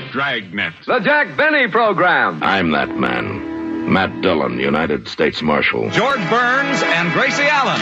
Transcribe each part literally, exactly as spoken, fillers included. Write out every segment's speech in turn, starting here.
Dragnet. The Jack Benny Program. I'm that man. Matt Dillon, United States Marshal. George Burns and Gracie Allen.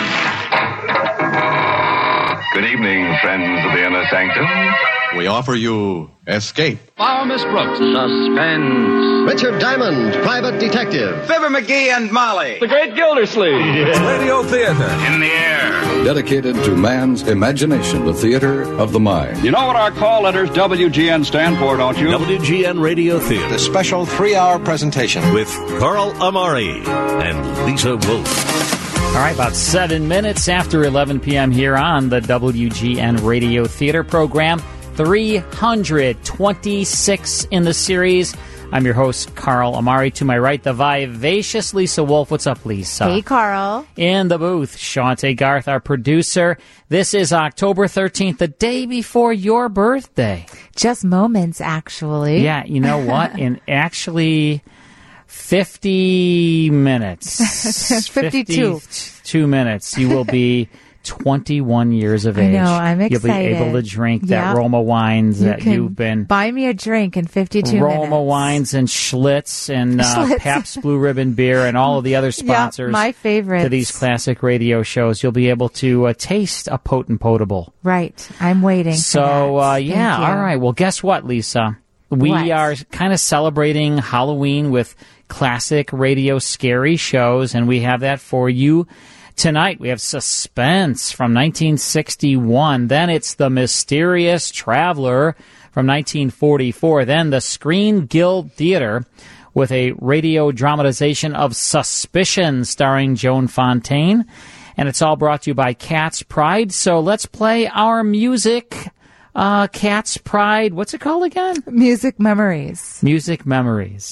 Good evening, friends of the Inner Sanctum. We offer you Escape. Follow Miss Brooks. Suspense. Richard Diamond, Private Detective. Fibber McGee and Molly. The Great Gildersleeve. Radio Theater. In the air. Dedicated to man's imagination, the theater of the mind. You know what our call letters W G N stand for, don't you? W G N Radio Theater. The special three-hour presentation with Carl Amari and Lisa Wolf. All right, about seven minutes after eleven p.m. here on the W G N Radio Theater program. three hundred twenty-six in the series. I'm your host, Carl Amari. To my right, the vivacious Lisa Wolf. What's up, Lisa? Hey, Carl. In the booth, Shaunte Garth, our producer. This is October thirteenth, the day before your birthday. Just moments, actually. Yeah, you know what? In actually fifty minutes. fifty-two. fifty-two minutes. You will be twenty-one years of age. I know, I'm excited. You'll be able to drink yep. that Roma wines you that you've been... Buy me a drink in fifty-two Roma minutes. Roma wines and Schlitz and uh, Schlitz. Pabst Blue Ribbon beer and all of the other sponsors yep, my favorites. to these classic radio shows. You'll be able to uh, taste a potent potable. Right. I'm waiting So, for that. uh, yeah, all right. Well, guess what, Lisa? We what? are kind of celebrating Halloween with classic radio scary shows, and we have that for you tonight. We have Suspense from nineteen sixty-one. Then it's The Mysterious Traveler from nineteen forty-four. Then the Screen Guild Theater with a radio dramatization of Suspicion starring Joan Fontaine. And it's all brought to you by Cat's Pride. So let's play our music. Uh, Cat's Pride. What's it called again? Music Memories. Music Memories.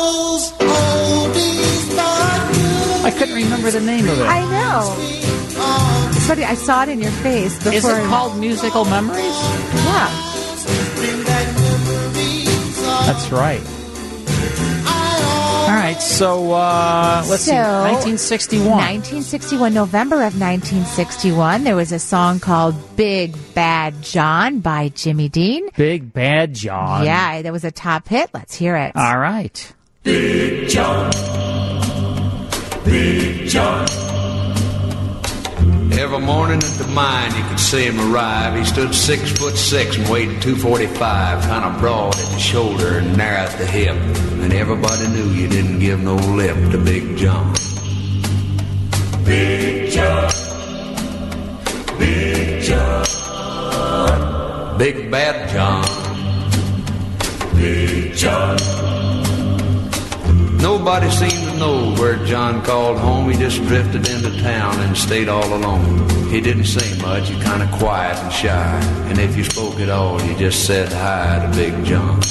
I couldn't remember the name of it. I know. It's funny, I saw it in your face before. Is it called Musical Memories? Yeah. That's right. All right, so uh, let's so, see, nineteen sixty-one. nineteen sixty-one, November of nineteen sixty-one, there was a song called Big Bad John by Jimmy Dean. Big Bad John. Yeah, that was a top hit. Let's hear it. All right. Big John, Big John. Every morning at the mine you could see him arrive. He stood six foot six and weighed two forty-five, kind of broad at the shoulder and narrow at the hip. And everybody knew you didn't give no lip to Big John. Big John, Big John, Big Bad John, Big John. Nobody seemed to know where John called home. He just drifted into town and stayed all alone. He didn't say much, he kind of quiet and shy. And if you spoke at all, you just said hi to Big John.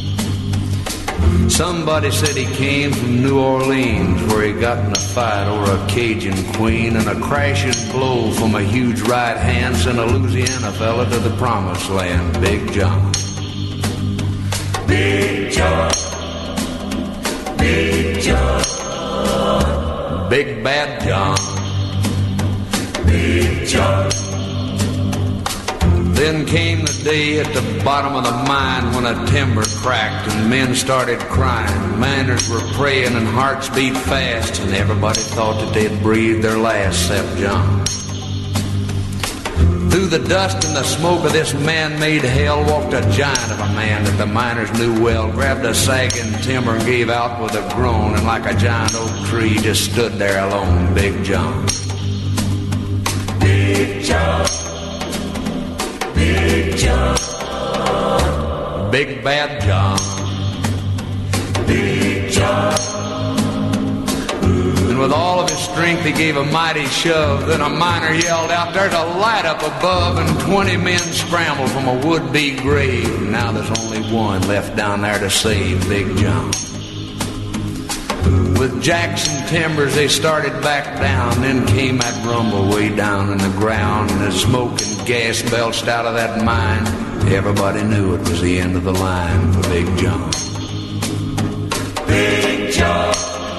Somebody said he came from New Orleans, where he got in a fight over a Cajun queen, and a crashing blow from a huge right hand sent a Louisiana fella to the promised land. Big John, Big John, Big John, Big Bad John, Big John. Then came the day at the bottom of the mine when a timber cracked and men started crying. Miners were praying and hearts beat fast, and everybody thought that they'd breathed their last except John. Through the dust and the smoke of this man-made hell walked a giant of a man that the miners knew well, grabbed a sagging timber and gave out with a groan, and like a giant oak tree just stood there alone. Big John, Big John, Big John, Big Bad John, Big John. And with all of his strength he gave a mighty shove. Then a miner yelled out, "There's a light up above," and twenty men scrambled from a would-be grave. Now there's only one left down there to save Big John. With Jackson Timbers they started back down. Then came that rumble way down in the ground, and as smoke and gas belched out of that mine, everybody knew it was the end of the line for Big John. Big John,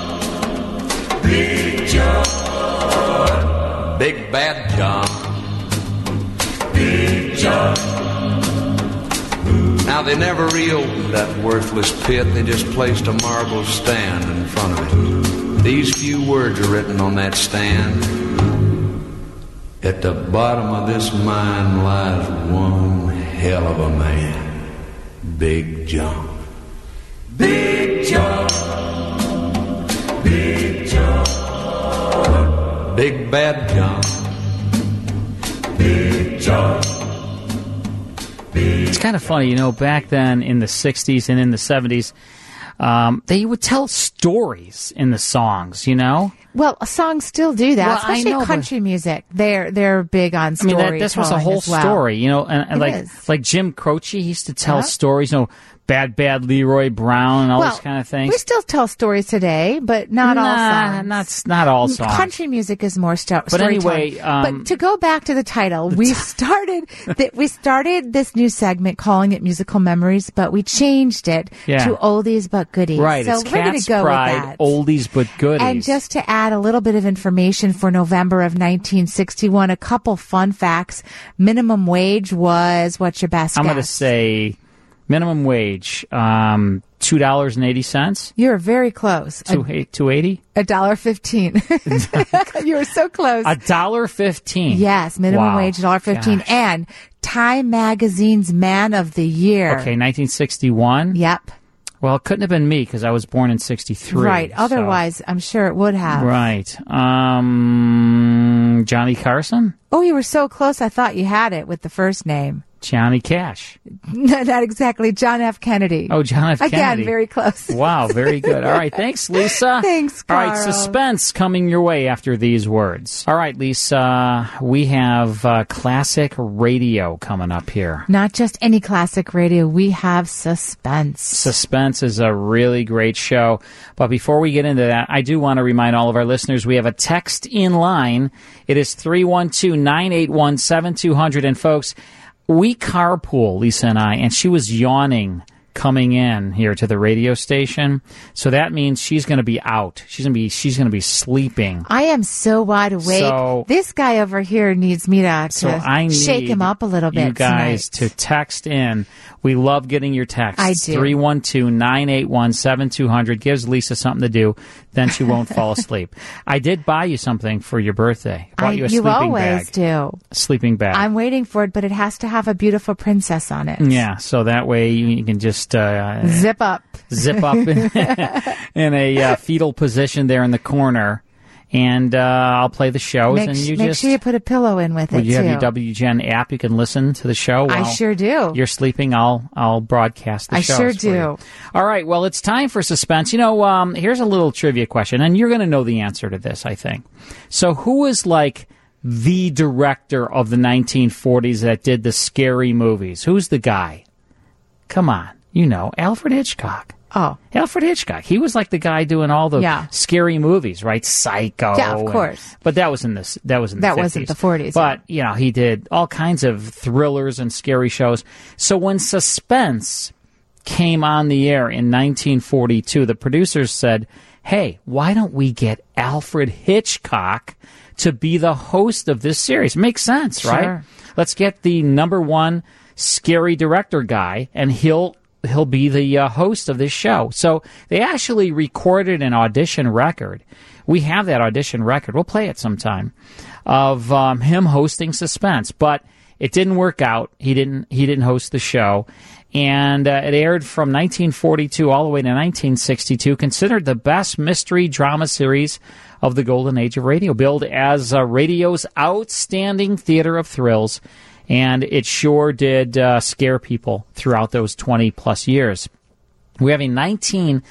Big John, Big Bad John, Big John. Now they never reopened that worthless pit, they just placed a marble stand in front of it. These few words are written on that stand. At the bottom of this mine lies one hell of a man, Big John. Big John, Big John, Big Bad John, Big John. It's kind of funny, you know, back then in the sixties and in the seventies, um, they would tell stories in the songs, you know? Well, songs still do that, well, especially know, country music. They're they're big on story. I mean, that, this was a whole well. story, you know, and, and like is. like Jim Croce, he used to tell yeah. stories, you know, Bad Bad Leroy Brown and all well, those kind of things. We still tell stories today, but not nah, all songs. Not, not all songs. Country music is more sto- But anyway, um, but to go back to the title, the we t- started th- we started this new segment calling it Musical Memories, but we changed it yeah. to Oldies But Goodies. Right, so it's we're Cat's gonna go Pride, with that. Oldies But Goodies. And just to add a little bit of information for November of nineteen sixty-one, a couple fun facts. Minimum wage was, what's your best I'm guess? going to say minimum wage, um, two dollars and eighty cents. You're very close. Two eighty. A dollar fifteen. You were so close. A dollar fifteen. Yes, minimum wow. wage, a dollar fifteen, Gosh. and Time Magazine's Man of the Year. Okay, nineteen sixty-one. Yep. Well, it couldn't have been me because I was born in sixty-three. Right. So. Otherwise, I'm sure it would have. Right. Um, Johnny Carson. Oh, you were so close. I thought you had it with the first name. Johnny Cash. Not exactly. John F. Kennedy. Oh, John F. Again, Kennedy. very close. Wow, very good. All right, thanks, Lisa. Thanks, Carl. All right, suspense coming your way after these words. All right, Lisa, we have uh, classic radio coming up here. Not just any classic radio. We have Suspense. Suspense is a really great show. But before we get into that, I do want to remind all of our listeners we have a text in line. It is three one two, nine eight one, seven two zero zero. And folks, we carpool, Lisa and I, and she was yawning coming in here to the radio station. So that means she's going to be out. She's going to be she's going to be sleeping. I am so wide awake. So, this guy over here needs me to, to so I need shake him up a little bit. You guys tonight. to text in. We love getting your texts. I do. three one two, nine eight one, seven two zero zero gives Lisa something to do. Then she won't fall asleep. I did buy you something for your birthday. I bought I, you a you sleeping always bag. do. A sleeping bag. I'm waiting for it, but it has to have a beautiful princess on it. Yeah, so that way you, you can just uh, zip up, zip up in, in a uh, fetal position there in the corner, and uh, I'll play the shows. Make, and you make just sure you put a pillow in with well, it you too. have your W G N app. You can listen to the show. I while sure do. You're sleeping. I'll I'll broadcast the I shows sure for do. you. All right. Well, it's time for suspense. You know, um, here's a little trivia question, and you're going to know the answer to this, I think. So, who is like the director of the nineteen forties that did the scary movies? Who's the guy? Come on, you know, Alfred Hitchcock. Oh. Alfred Hitchcock. He was like the guy doing all the yeah. scary movies, right? Psycho. Yeah, of course. And, but that was in the that was in the that fifties. wasn't the forties. But yeah. you know, he did all kinds of thrillers and scary shows. So when Suspense came on the air in nineteen forty-two, the producers said, "Hey, why don't we get Alfred Hitchcock to be the host of this series?" Makes sense, sure. right? Let's get the number one scary director guy, and he'll he'll be the uh, host of this show. So they actually recorded an audition record. We have that audition record. We'll play it sometime of um, him hosting Suspense, but it didn't work out. He didn't. He didn't host the show, and uh, it aired from nineteen forty-two all the way to nineteen sixty-two. Considered the best mystery drama series of the golden age of radio, billed as uh, radio's outstanding theater of thrills. And it sure did uh, scare people throughout those twenty plus years. We have a nineteen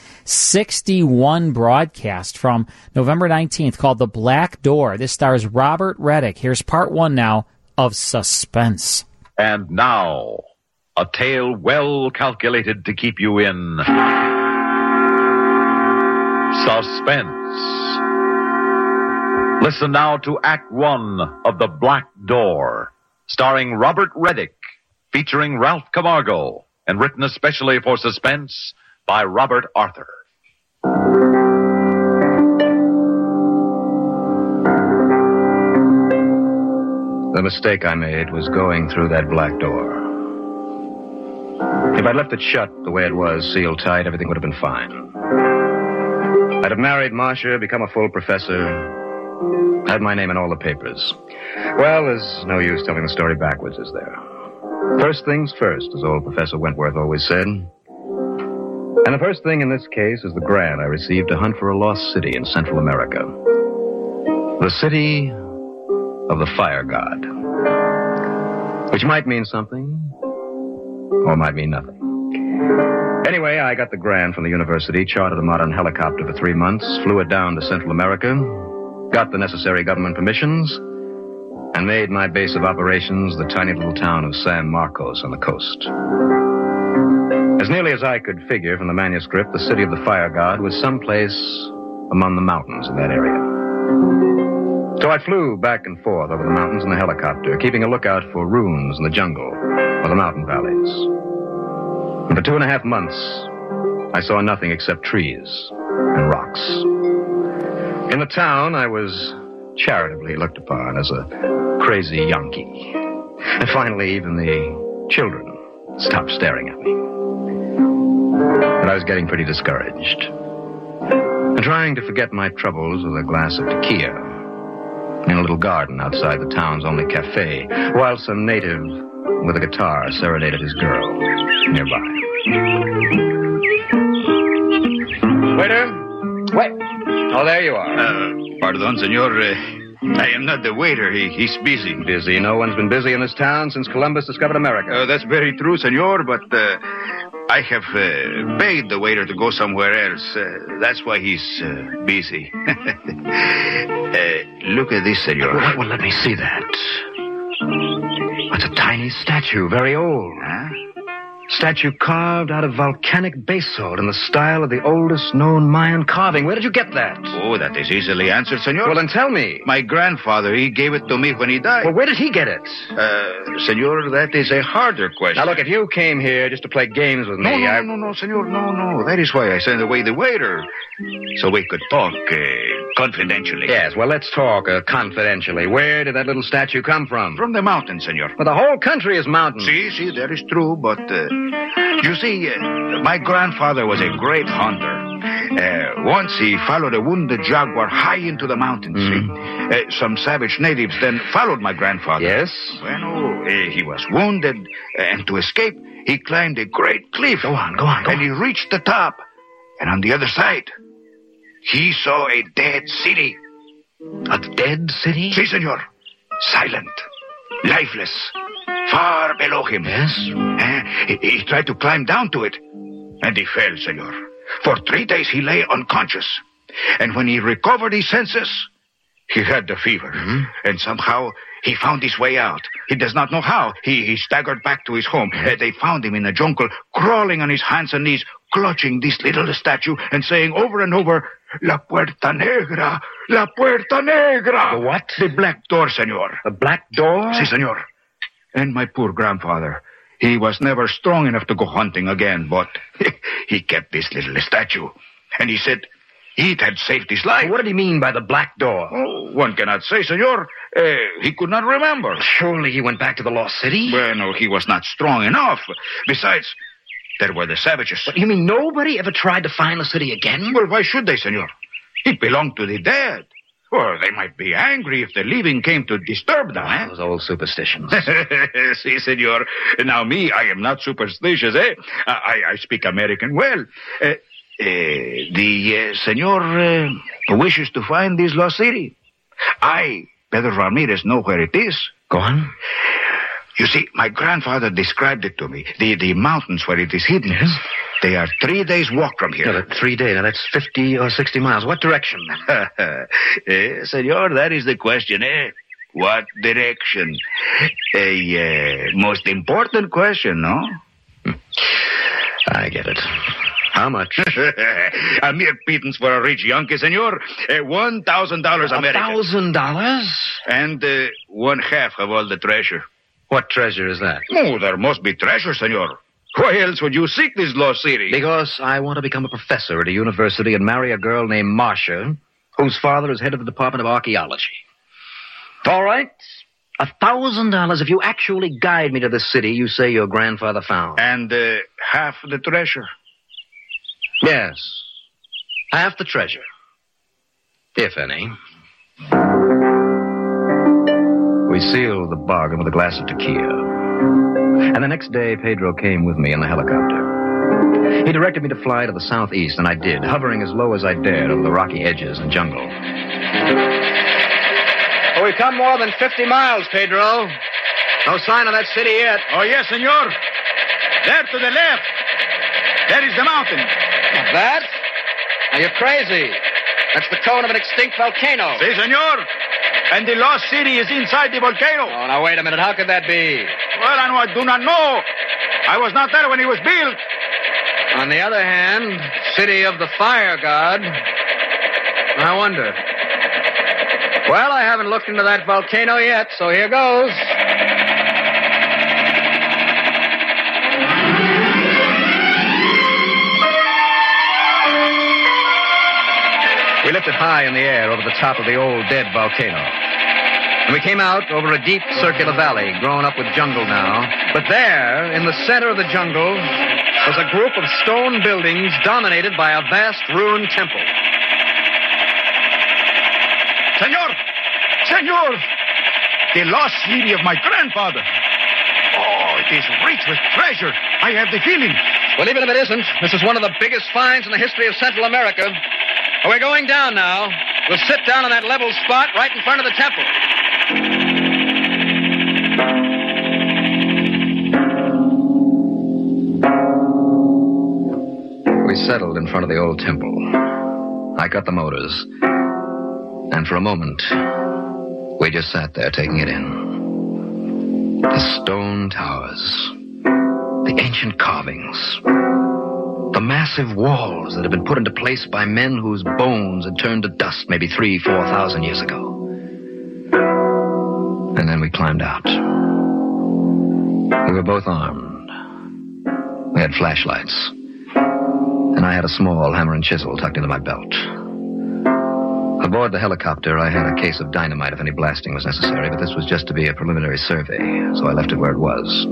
sixty-one broadcast from November nineteenth called The Black Door. This stars Robert Reddick. Here's part one now of Suspense. And now, a tale well calculated to keep you in suspense. Listen now to Act One of The Black Door, starring Robert Reddick, featuring Ralph Camargo, and written especially for Suspense by Robert Arthur. The mistake I made was going through that black door. If I'd left it shut the way it was, sealed tight, everything would have been fine. I'd have married Marcia, become a full professor, had my name in all the papers. Well, there's no use telling the story backwards, is there? First things first, as old Professor Wentworth always said. And the first thing in this case is the grant I received to hunt for a lost city in Central America. The city of the Fire God. Which might mean something, or might mean nothing. Anyway, I got the grant from the university, chartered a modern helicopter for three months, flew it down to Central America, got the necessary government permissions, and made my base of operations the tiny little town of San Marcos on the coast. As nearly as I could figure from the manuscript, the city of the Fire God was someplace among the mountains in that area. So I flew back and forth over the mountains in the helicopter, keeping a lookout for ruins in the jungle or the mountain valleys. And for two and a half months, I saw nothing except trees and rocks. In the town, I was charitably looked upon as a crazy Yankee. And finally, even the children stopped staring at me. But I was getting pretty discouraged. And trying to forget my troubles with a glass of tequila in a little garden outside the town's only cafe, while some native with a guitar serenaded his girl nearby. Waiter? Wait. Oh, there you are. Uh, pardon, senor. Uh, I am not the waiter. He, he's busy. Busy? No one's been busy in this town since Columbus discovered America. Uh, that's very true, senor, but uh, I have uh, paid the waiter to go somewhere else. Uh, that's why he's uh, busy. uh, look at this, senor. Well, well, let me see that. That's a tiny statue, very old. Huh? Statue carved out of volcanic basalt in the style of the oldest known Mayan carving. Where did you get that? Oh, that is easily answered, senor. Well, then tell me. My grandfather, he gave it to me when he died. Well, where did he get it? Uh, senor, that is a harder question. Now, look, if you came here just to play games with me, no, no, I... No, no, no, senor, no, no. That is why I sent away the waiter. So we could talk uh, confidentially. Yes, well, let's talk uh, confidentially. Where did that little statue come from? From the mountains, senor. Well, the whole country is mountains. See, see, that is true, but... Uh, you see, uh, my grandfather was a great hunter. Uh, once he followed a wounded jaguar high into the mountains. Mm. Uh, some savage natives then followed my grandfather. Yes? Well, uh, he was wounded, and to escape, he climbed a great cliff. Go on, go on, go and on. And he reached the top. And on the other side, he saw a dead city. A dead city? Si, senor. Silent. Lifeless. Far below him. Yes? Uh, he, he tried to climb down to it. And he fell, senor. For three days he lay unconscious. And when he recovered his senses, he had the fever. Mm-hmm. And somehow he found his way out. He does not know how. He, he staggered back to his home. Mm-hmm. Uh, they found him in the jungle, crawling on his hands and knees, clutching this little statue and saying over and over, La Puerta Negra, La Puerta Negra. The what? The black door, senor. The black door? Si, senor. And my poor grandfather, he was never strong enough to go hunting again, but he kept this little statue. And he said it had saved his life. What did he mean by the black door? Oh, one cannot say, senor. Uh, he could not remember. Surely he went back to the lost city? Well, no, he was not strong enough. Besides, there were the savages. But you mean nobody ever tried to find the city again? Well, why should they, senor? It belonged to the dead. Well, they might be angry if the living came to disturb them, eh? Those old superstitions. Si, senor. Now, me, I am not superstitious, eh? I, I speak American well. Uh, uh, the uh, senor uh, wishes to find this lost city. I, Pedro Ramirez, know where it is. Go on. You see, my grandfather described it to me. The, the mountains where it is hidden. Yes? They are three days' walk from here. Yeah, three days. Now, that's fifty or sixty miles. What direction? eh, senor, that is the question, eh? What direction? A uh, most important question, no? I get it. How much? A mere pittance for a rich Yankee, senor. Uh, One thousand dollars American. A thousand dollars? And uh, one half of all the treasure. What treasure is that? Oh, there must be treasure, senor. Why else would you seek this lost city? Because I want to become a professor at a university and marry a girl named Marcia, whose father is head of the Department of Archaeology. All right. A thousand dollars if you actually guide me to the city you say your grandfather found. And uh, half the treasure. Yes. Half the treasure. If any. We sealed the bargain with a glass of tequila. And the next day, Pedro came with me in the helicopter. He directed me to fly to the southeast, and I did, hovering as low as I dared over the rocky edges and jungle. Oh, we've come more than fifty miles, Pedro. No sign of that city yet. Oh, yes, senor. There to the left. There is the mountain. That? Now, you're crazy. That's the cone of an extinct volcano. Si, senor. And the lost city is inside the volcano. Oh, now, wait a minute. How could that be? Well, I do not know. I was not there when it was built. On the other hand, city of the fire god. I wonder. Well, I haven't looked into that volcano yet, so here goes. We lifted high in the air over the top of the old dead volcano. And we came out over a deep circular valley, grown up with jungle now. But there, in the center of the jungle, was a group of stone buildings dominated by a vast ruined temple. Senor! Senor! The lost city of my grandfather. Oh, it is rich with treasure. I have the feeling. Well, even if it isn't, this is one of the biggest finds in the history of Central America. We're going down now. We'll sit down on that level spot right in front of the temple. We settled in front of the old temple. I cut the motors. And for a moment, we just sat there taking it in. The stone towers, the ancient carvings, the massive walls that had been put into place by men whose bones had turned to dust maybe three, four thousand years ago. And then we climbed out. We were both armed. We had flashlights. And I had a small hammer and chisel tucked into my belt. Aboard the helicopter, I had a case of dynamite if any blasting was necessary, but this was just to be a preliminary survey, so I left it where it was.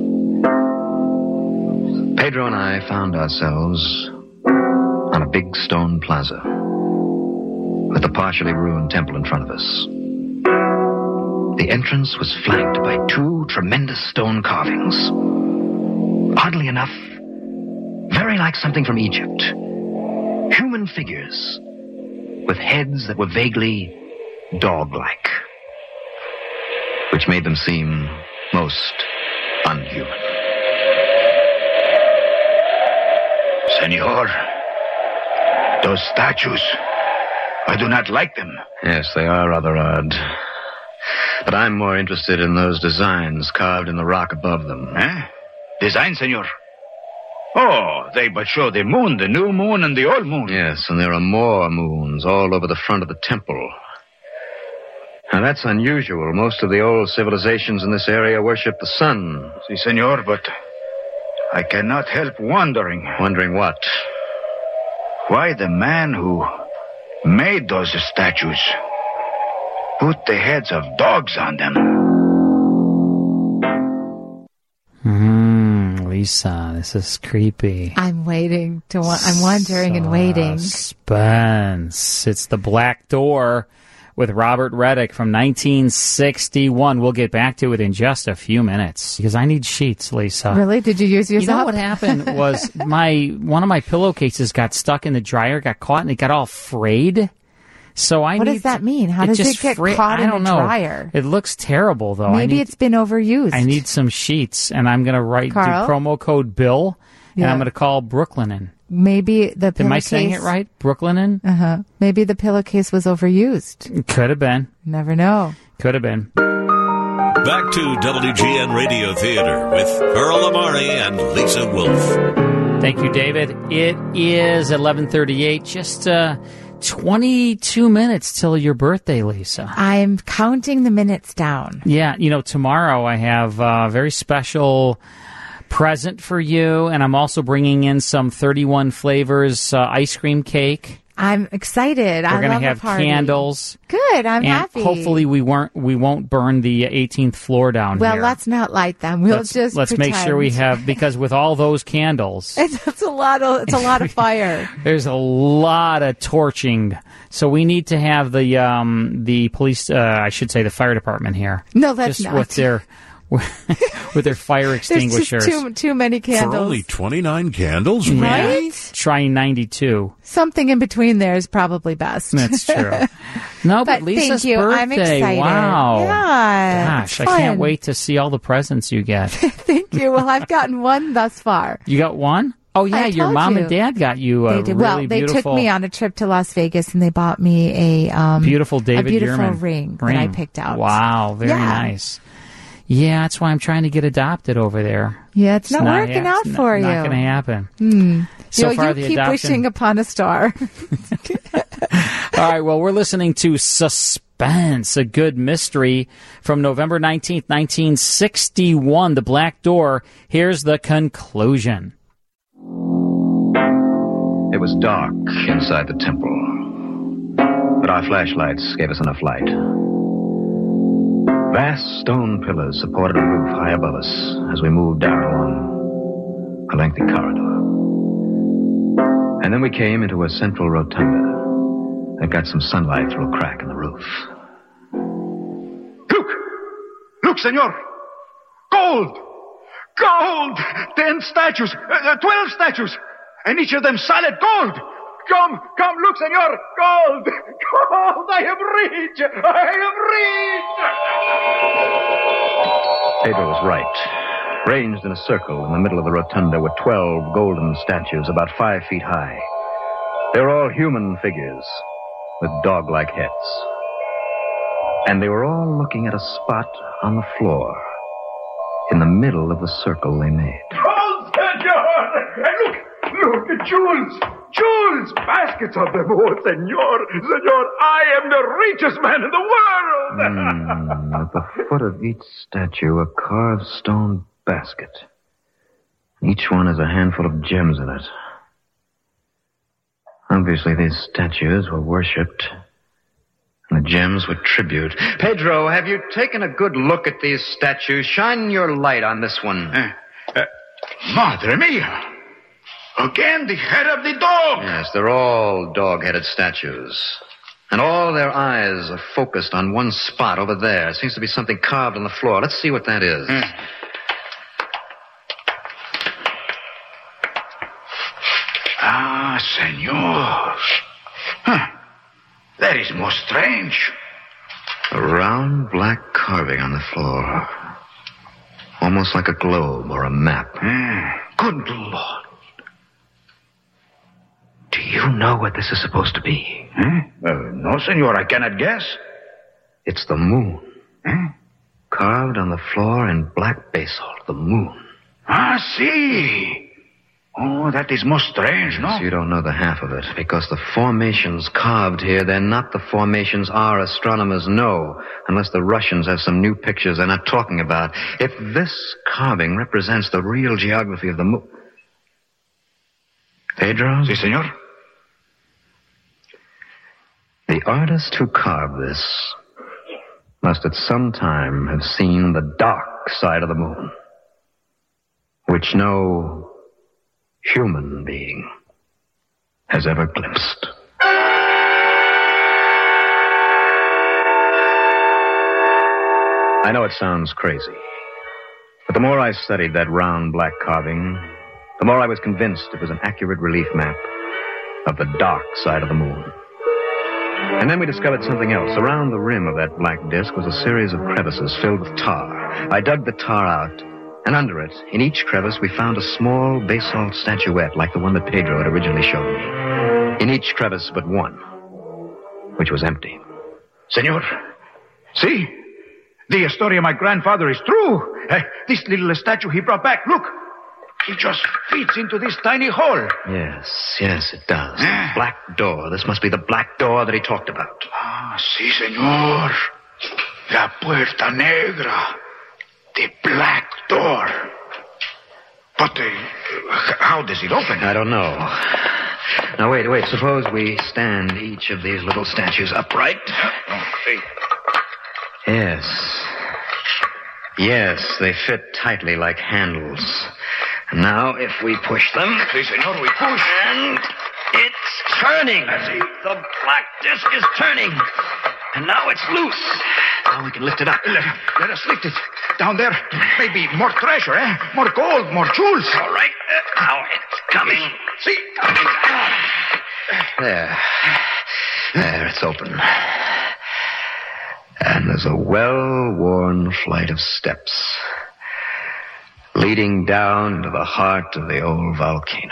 Pedro and I found ourselves on a big stone plaza with the partially ruined temple in front of us. The entrance was flanked by two tremendous stone carvings. Oddly enough, very like something from Egypt. Human figures with heads that were vaguely dog-like, which made them seem most unhuman. Senor, those statues, I do not like them. Yes, they are rather odd. But I'm more interested in those designs carved in the rock above them. Eh? Design, senor? Oh, they but show the moon, the new moon and the old moon. Yes, and there are more moons all over the front of the temple. Now, that's unusual. Most of the old civilizations in this area worship the sun. Si, senor, but I cannot help wondering. Wondering what? Why the man who made those statues put the heads of dogs on them. Hmm, Lisa, this is creepy. I'm waiting to. Wa- I'm wondering and waiting. Suspense. It's The Black Door with Robert Reddick from nineteen sixty-one. We'll get back to it in just a few minutes because I need sheets, Lisa. Really? Did you use yours You know up? what happened was my one of my pillowcases got stuck in the dryer, got caught, and it got all frayed. So I what need does that to, mean? How it does just it get fra- caught I in don't the know. dryer? It looks terrible, though. Maybe I need, it's been overused. I need some sheets, and I'm going to write Carl? do promo code Bill, and Yeah. I'm going to call Brooklinen. Maybe the pillowcase... Am I saying it right? Brooklinen? Uh-huh. Maybe the pillowcase was overused. Could have been. Never know. Could have been. Back to W G N Radio Theater with Earl Amari and Lisa Wolf. Thank you, David. It is eleven thirty-eight. Just uh, twenty-two minutes till your birthday, Lisa. I'm counting the minutes down. Yeah, you know, tomorrow I have a very special present for you, and I'm also bringing in some thirty-one flavors uh, ice cream cake. I'm excited. We're I going love to have a party. candles. Good. I'm and happy. Hopefully, we weren't we won't burn the eighteenth floor down well, here. let's not light them. We'll let's, just let's pretend. make sure we have because with all those candles, it's, it's a lot of it's a lot of fire. There's a lot of torching, so we need to have the um the police. Uh, I should say the fire department here. No, that's just not. with their with their fire extinguishers. There's just too too many candles. For only twenty-nine candles, right? Try ninety-two. Something in between there is probably best. That's true. No, but, but Lisa's thank you. birthday. I'm excited. Wow. Yeah. Gosh, I can't wait to see all the presents you get. Thank you. Well, I've gotten one thus far. You got one? Oh yeah, I your told mom you. and dad got you a They did. really Well, they beautiful, took me on a trip to Las Vegas and they bought me a um, beautiful David a beautiful Yurman ring, ring that I picked out. Wow, very yeah. nice. Yeah, that's why I'm trying to get adopted over there. Yeah, it's, it's not, not working ha- out it's for not, you. Not going to happen. Hmm. So you far, you the keep adoption... wishing upon a star. All right, well, we're listening to Suspense, a good mystery from November nineteenth, nineteen sixty-one, The Black Door. Here's the conclusion. It was dark inside the temple, but our flashlights gave us enough light. Vast stone pillars supported a roof high above us as we moved down along a lengthy corridor. And then we came into a central rotunda that got some sunlight through a crack in the roof. Look! Look, senor! Gold! Gold! Ten statues! Uh, twelve statues! And each of them solid gold! Come, come, look, senor! Gold! Gold! I have reached! I have reached! Pedro was right. Ranged in a circle in the middle of the rotunda were twelve golden statues about five feet high. They were all human figures with dog-like heads. And they were all looking at a spot on the floor in the middle of the circle they made. Gold, senor! And look! Look, the jewels! Jewels! Baskets of them, oh, senor! Senor, I am the richest man in the world! Mm, at the foot of each statue, a carved stone basket. Each one has a handful of gems in it. Obviously, these statues were worshipped, and the gems were tribute. Pedro, have you taken a good look at these statues? Shine your light on this one. Uh, uh, Madre mia! Again, the head of the dog! Yes, they're all dog-headed statues. And all their eyes are focused on one spot over there. Seems to be something carved on the floor. Let's see what that is. Mm. Ah, senor. Huh. That is most strange. A round black carving on the floor. Almost like a globe or a map. Mm. Good Lord. Do you know what this is supposed to be? Hmm? Uh, no, senor, I cannot guess. It's the moon. Hmm? Carved on the floor in black basalt, the moon. Ah, see. Oh, that is most strange, no? So you don't know the half of it, because the formations carved here, they're not the formations our astronomers know, unless the Russians have some new pictures they're not talking about. If this carving represents the real geography of the moon... Pedro? Si, senor. The artist who carved this must at some time have seen the dark side of the moon, which no human being has ever glimpsed. I know it sounds crazy, but the more I studied that round black carving, the more I was convinced it was an accurate relief map of the dark side of the moon. And then we discovered something else. Around the rim of that black disk was a series of crevices filled with tar. I dug the tar out, and under it, in each crevice, we found a small basalt statuette like the one that Pedro had originally shown me. In each crevice but one, which was empty. Senor, see? The story of my grandfather is true. Uh, this little statue he brought back, look. It just fits into this tiny hole. Yes, yes, it does. Ah. The black door. This must be the black door that he talked about. Ah, sí, senor. La puerta negra. The black door. But uh, how does it open? I don't know. Now, wait, wait. Suppose we stand each of these little statues upright. Okay. Yes. Yes, they fit tightly like handles. And now, if we push them... Si, senor, we push. And it's turning. The black disc is turning. And now it's loose. Now we can lift it up. Let, let us lift it. Down there, maybe more treasure, eh? More gold, more jewels. All right. Uh, now it's coming. See? There. There, it's open. And there's a well-worn flight of steps leading down into the heart of the old volcano.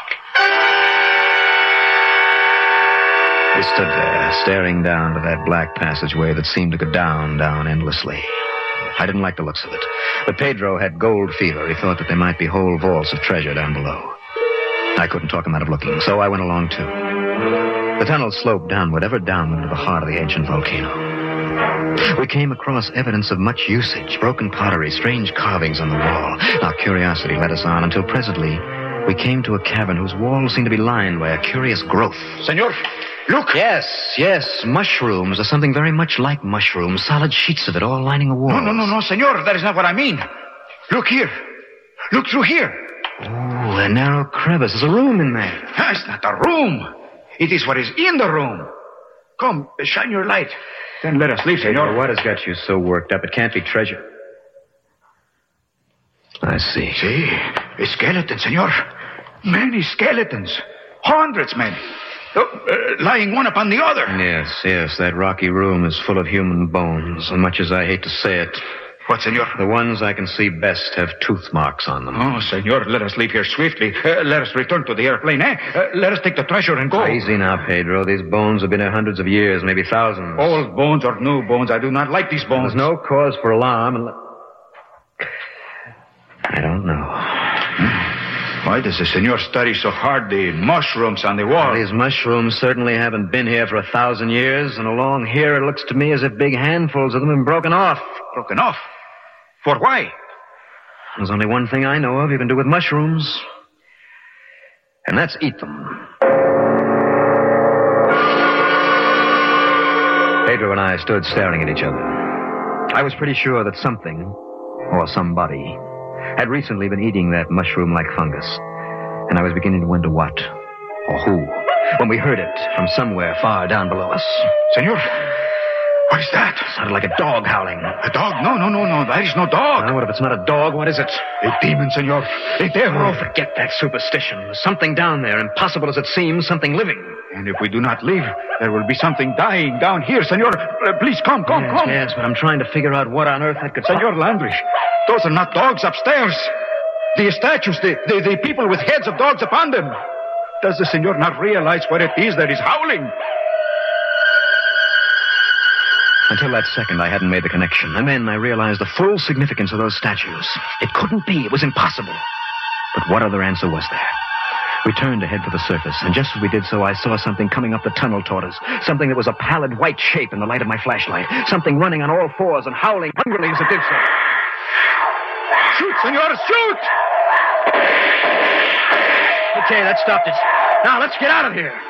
We stood there, staring down to that black passageway that seemed to go down, down endlessly. I didn't like the looks of it. But Pedro had gold fever. He thought that there might be whole vaults of treasure down below. I couldn't talk him out of looking, so I went along too. The tunnel sloped downward, ever downward to the heart of the ancient volcano. We came across evidence of much usage, broken pottery, strange carvings on the wall. Our curiosity led us on until presently we came to a cavern whose walls seemed to be lined by a curious growth. Senor, look. Yes, yes, mushrooms, or something very much like mushrooms, solid sheets of it all lining the walls. No, no, no, no, senor, that is not what I mean. Look here. Look through here. Oh, a narrow crevice. There's a room in there. It's not a room. It is what is in the room. Come, shine your light. Then let us leave, senor. What has got you so worked up? It can't be treasure. I see. See? A skeleton, senor. Many skeletons. Hundreds, many. Oh, uh, lying one upon the other. Yes, yes, that rocky room is full of human bones. And much as I hate to say it... What, senor? The ones I can see best have tooth marks on them. Oh, senor, let us leave here swiftly. Uh, let us return to the airplane, eh? Uh, let us take the treasure and go. Easy now, Pedro. These bones have been here hundreds of years, maybe thousands. Old bones or new bones, I do not like these bones. There's no cause for alarm unless... I don't know. Why does the senor study so hard the mushrooms on the wall? Well, these mushrooms certainly haven't been here for a thousand years, and along here it looks to me as if big handfuls of them have been broken off. Broken off? For why? There's only one thing I know of you can do with mushrooms, and that's eat them. Pedro and I stood staring at each other. I was pretty sure that something, or somebody, had recently been eating that mushroom-like fungus. And I was beginning to wonder what, or who, when we heard it from somewhere far down below us. Senor, what is that? It sounded like a dog howling. A dog? No, no, no, no. That is no dog. Now, what if it's not a dog? What is it? A demon, senor. A devil. Oh, forget that superstition. There's something down there, impossible as it seems, something living. And if we do not leave, there will be something dying down here, senor. Uh, please come, come, yes, come. Yes, but I'm trying to figure out what on earth that could... Senor Landry, those are not dogs upstairs. The statues, the, the, the people with heads of dogs upon them. Does the senor not realize what it is that is howling? Until that second, I hadn't made the connection. And then I realized the full significance of those statues. It couldn't be. It was impossible. But what other answer was there? We turned to head for the surface, and just as we did so, I saw something coming up the tunnel toward us. Something that was a pallid white shape in the light of my flashlight. Something running on all fours and howling hungrily as it did so. Shoot, senor, shoot! Okay, that stopped it. Now, let's get out of here.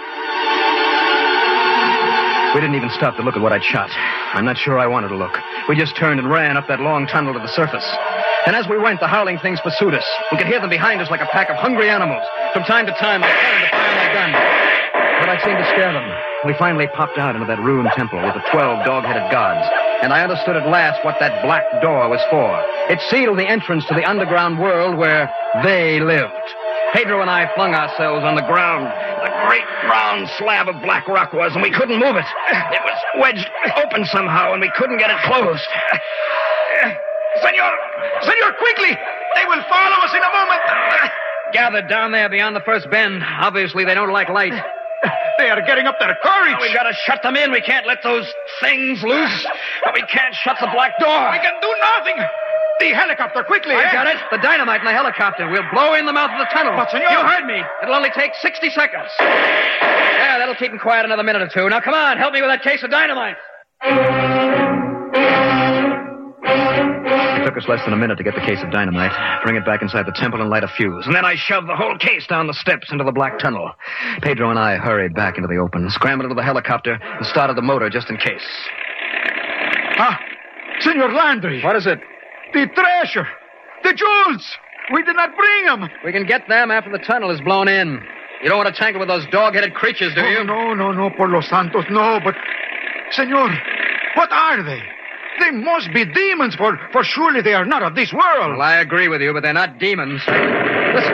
We didn't even stop to look at what I'd shot. I'm not sure I wanted to look. We just turned and ran up that long tunnel to the surface. And as we went, the howling things pursued us. We could hear them behind us like a pack of hungry animals. From time to time, I turned to fire my gun. But I seemed to scare them. We finally popped out into that ruined temple with the twelve dog-headed gods. And I understood at last what that black door was for. It sealed the entrance to the underground world where they lived. Pedro and I flung ourselves on the ground. The great round slab of black rock was, and we couldn't move it. It was wedged open somehow, and we couldn't get it closed. Senor! Senor, quickly! They will follow us in a moment. Gathered down there beyond the first bend. Obviously, they don't like light. They are getting up their courage. Now, we gotta shut them in. We can't let those things loose. But we can't shut the black door. We can do nothing. The helicopter, quickly. I eh? got it. The dynamite in the helicopter. We'll blow in the mouth of the tunnel. But, senor... You heard me. It'll only take sixty seconds. Yeah, that'll keep them quiet another minute or two. Now, come on. Help me with that case of dynamite. It took us less than a minute to get the case of dynamite, bring it back inside the temple, and light a fuse. And then I shoved the whole case down the steps into the black tunnel. Pedro and I hurried back into the open, scrambled into the helicopter, and started the motor just in case. Ah, Senor Landry. What is it? The treasure. The jewels. We did not bring them. We can get them after the tunnel is blown in. You don't want to tangle with those dog-headed creatures, do oh, you? No, no, no, por los santos, no. But, Senor, what are they? They must be demons, for, for surely they are not of this world. Well, I agree with you, but they're not demons. Listen.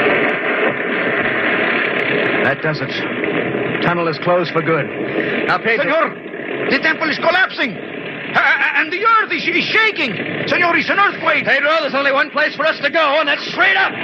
That does it. Tunnel is closed for good. Now, Pedro... Senor, the temple is collapsing. Uh, and the earth is, is shaking. Senor, it's an earthquake. Pedro, there's only one place for us to go, and that's straight up.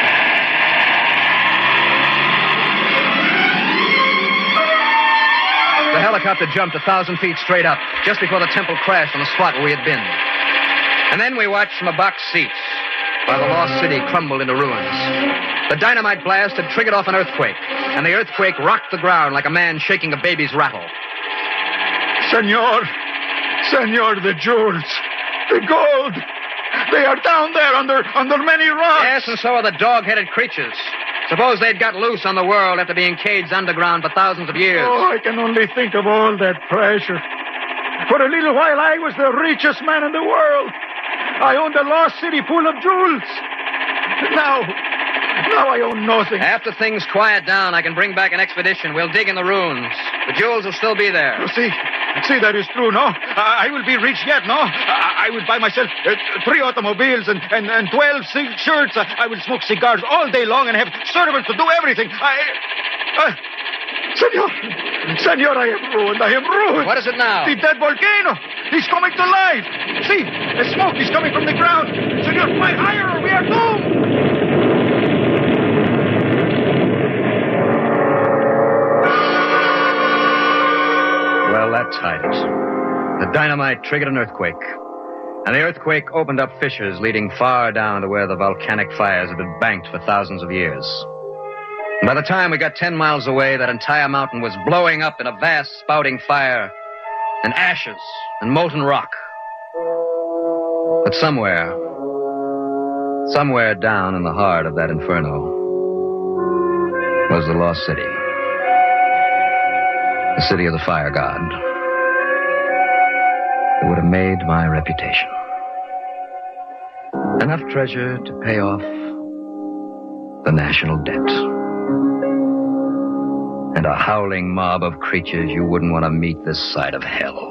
The helicopter jumped a thousand feet straight up, just before the temple crashed on the spot where we had been. And then we watched from a box seat while the lost city crumbled into ruins. The dynamite blast had triggered off an earthquake, and the earthquake rocked the ground like a man shaking a baby's rattle. Senor, Senor, the jewels, the gold, they are down there under, under many rocks. Yes, and so are the dog-headed creatures. Suppose they'd got loose on the world after being caged underground for thousands of years. Oh, I can only think of all that treasure. For a little while, I was the richest man in the world. I owned a lost city full of jewels. Now, now I own nothing. After things quiet down, I can bring back an expedition. We'll dig in the ruins. The jewels will still be there. You see, see, that is true, no? I, I will be rich yet, no? I, I will buy myself uh, three automobiles and, and, and twelve silk shirts. I, I will smoke cigars all day long and have servants to do everything. I... Uh, Senor, Senor, I am ruined. I am ruined. What is it now? The dead volcano. He's coming to life. See, the smoke is coming from the ground. Senor, fly higher or we are doomed. Well, that tied it. The dynamite triggered an earthquake. And the earthquake opened up fissures leading far down to where the volcanic fires had been banked for thousands of years. And by the time we got ten miles away, that entire mountain was blowing up in a vast spouting fire and ashes and molten rock. But somewhere, somewhere down in the heart of that inferno was the lost city. The city of the fire god. It would have made my reputation. Enough treasure to pay off the national debt. And a howling mob of creatures you wouldn't want to meet this side of hell.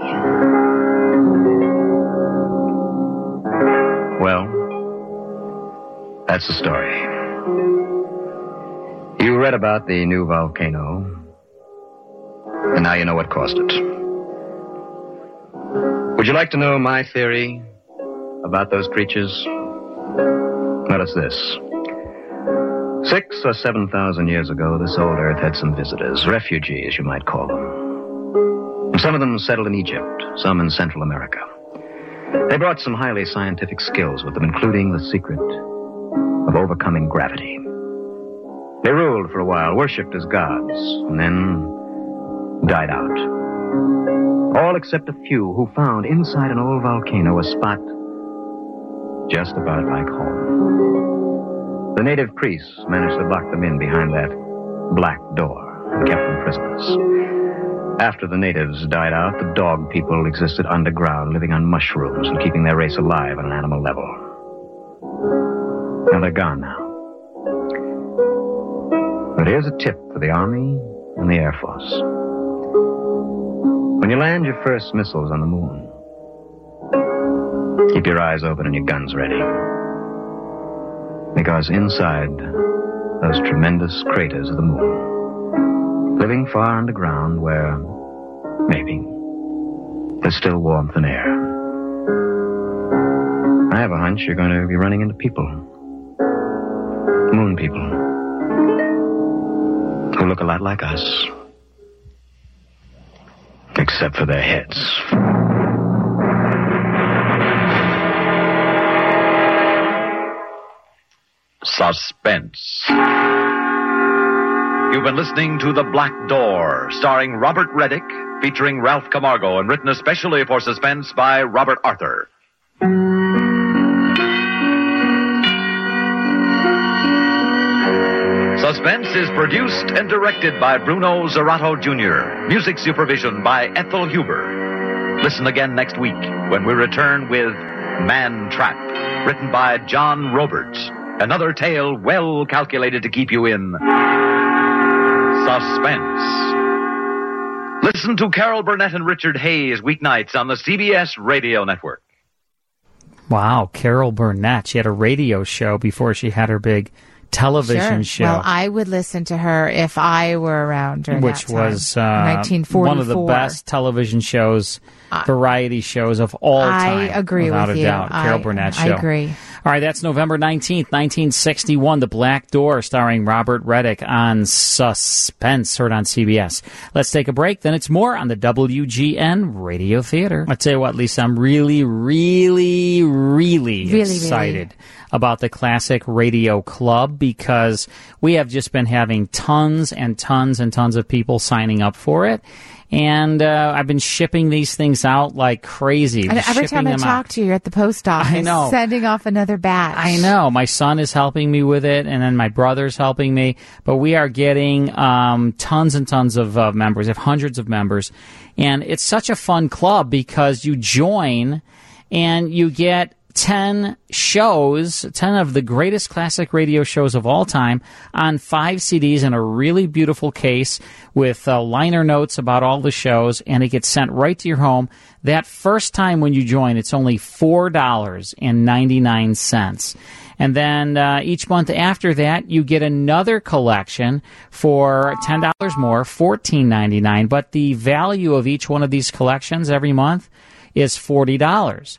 Well, that's the story. You read about the new volcano, and now you know what caused it. Would you like to know my theory about those creatures? Well, it's this. Six or seven thousand years ago, this old earth had some visitors, refugees, you might call them. Some of them settled in Egypt, some in Central America. They brought some highly scientific skills with them, including the secret of overcoming gravity. They ruled for a while, worshipped as gods, and then died out. All except a few who found inside an old volcano a spot just about like home. The native priests managed to lock them in behind that black door and kept them prisoners. After the natives died out, the dog people existed underground, living on mushrooms and keeping their race alive on an animal level. Now they're gone now. But here's a tip for the Army and the Air Force. When you land your first missiles on the moon, keep your eyes open and your guns ready. Because inside those tremendous craters of the moon, living far underground where, maybe, there's still warmth and air, I have a hunch you're going to be running into people. Moon people. Who look a lot like us. Except for their heads. Suspense. You've been listening to The Black Door, starring Robert Reddick, featuring Ralph Camargo, and written especially for Suspense by Robert Arthur. Suspense is produced and directed by Bruno Zerato Junior Music supervision by Ethel Huber. Listen again next week when we return with Man Trap, written by John Roberts. Another tale well calculated to keep you in suspense. Listen to Carol Burnett and Richard Hayes weeknights on the C B S Radio Network. Wow, Carol Burnett. She had a radio show before she had her big television sure. show. Well, I would listen to her if I were around during Which that time. was uh, nineteen forty-four. One of the best television shows, uh, variety shows of all time. I agree without with a you. doubt. Carol I, Burnett I show. agree. All right, that's November nineteenth, nineteen sixty-one, The Black Door, starring Robert Reddick on Suspense, heard on C B S. Let's take a break, then it's more on the W G N Radio Theater. I'll tell you what, Lisa, I'm really, really, really, really excited really. about the Classic Radio Club because we have just been having tons and tons and tons of people signing up for it. And uh, I've been shipping these things out like crazy. And every time I them talk out. to you, you're at the post office I know. sending off another batch. I know. My son is helping me with it, and then my brother's helping me. But we are getting um, tons and tons of uh, members. We have hundreds of members. And it's such a fun club because you join and you get ten shows, ten of the greatest classic radio shows of all time on five C Ds in a really beautiful case with uh, liner notes about all the shows, and it gets sent right to your home. That first time when you join, it's only four dollars and ninety-nine cents. And then uh, each month after that, you get another collection for ten dollars more, fourteen ninety-nine. But the value of each one of these collections every month is forty dollars.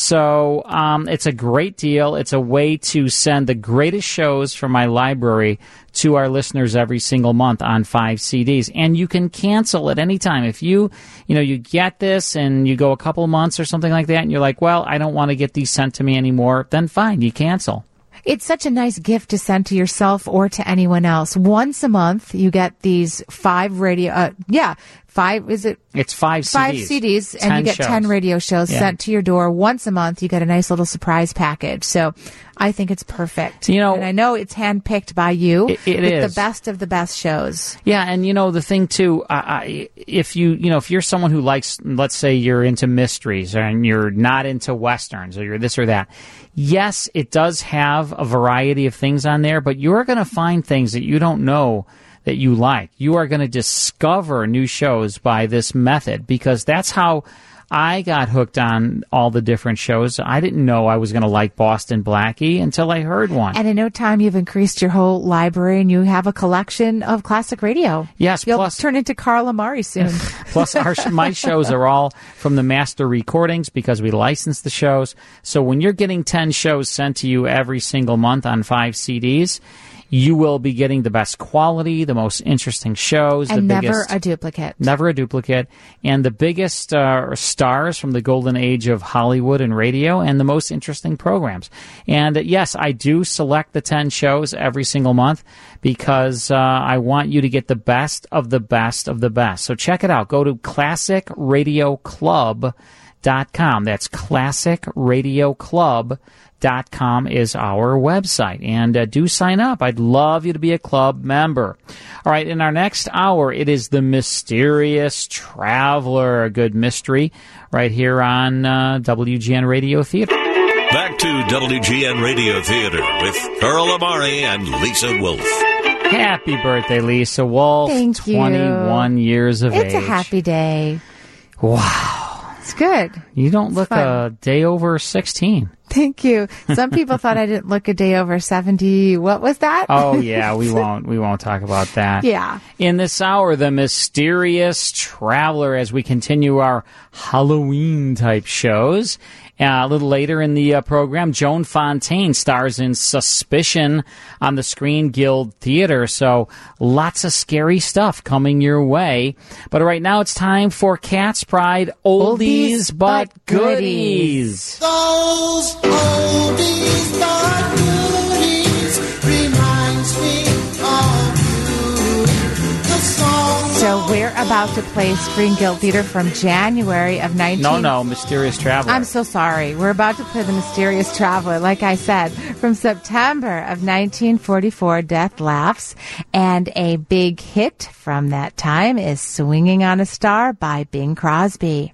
So um, it's a great deal. It's a way to send the greatest shows from my library to our listeners every single month on five C Ds. And you can cancel at any time. If you, you know, you get this and you go a couple months or something like that and you're like, well, I don't want to get these sent to me anymore, then fine, you cancel. It's such a nice gift to send to yourself or to anyone else. Once a month, you get these five radio, uh, yeah, five, is it? It's five C Ds. Five C Ds, and you get shows. ten radio shows yeah. sent to your door. Once a month, you get a nice little surprise package. So I think it's perfect. You know, and I know it's handpicked by you. It, it with is. the best of the best shows. Yeah, and you know, the thing too, uh, I, if you, you know, if you're someone who likes, let's say you're into mysteries and you're not into Westerns or you're this or that, yes, it does have a variety of things on there, but you're going to find things that you don't know that you like. You are going to discover new shows by this method because that's how I got hooked on all the different shows. I didn't know I was going to like Boston Blackie until I heard one. And in no time, you've increased your whole library and you have a collection of classic radio. Yes, You'll plus turn into Carl Amari soon. Plus, our, my shows are all from the master recordings because we license the shows. So when you're getting ten shows sent to you every single month on five C Ds, you will be getting the best quality, the most interesting shows. And the never biggest, a duplicate. Never a duplicate. And the biggest uh, stars from the golden age of Hollywood and radio and the most interesting programs. And uh, yes, I do select the ten shows every single month because uh, I want you to get the best of the best of the best. So check it out. Go to classic radio club dot com. That's classic radio club dot com is our website. And uh, do sign up. I'd love you to be a club member. All right, in our next hour, it is The Mysterious Traveler, a good mystery, right here on uh, W G N Radio Theater. Back to W G N Radio Theater with Earl Amari and Lisa Wolf. Happy birthday, Lisa Wolf. Thank you. twenty-one years of it's age. It's a happy day. Wow. It's good. You don't it's look fun. a day over sixteen. Thank you. Some people thought I didn't look a day over seventy. What was that? Oh yeah, we won't we won't talk about that. Yeah. In this hour, The Mysterious Traveler, as we continue our Halloween type shows. Uh, a little later in the uh, program, Joan Fontaine stars in Suspicion on the Screen Guild Theater. So lots of scary stuff coming your way. But right now it's time for Cat's Pride Oldies, oldies But Goodies. Those oldies but goodies reminds me of you. The song So we're about to play Screen Guild Theater from January of nineteen... No, no, Mysterious Traveler. I'm so sorry. We're about to play The Mysterious Traveler, like I said, from September of nineteen forty-four, Death Laughs. And a big hit from that time is Swinging on a Star by Bing Crosby.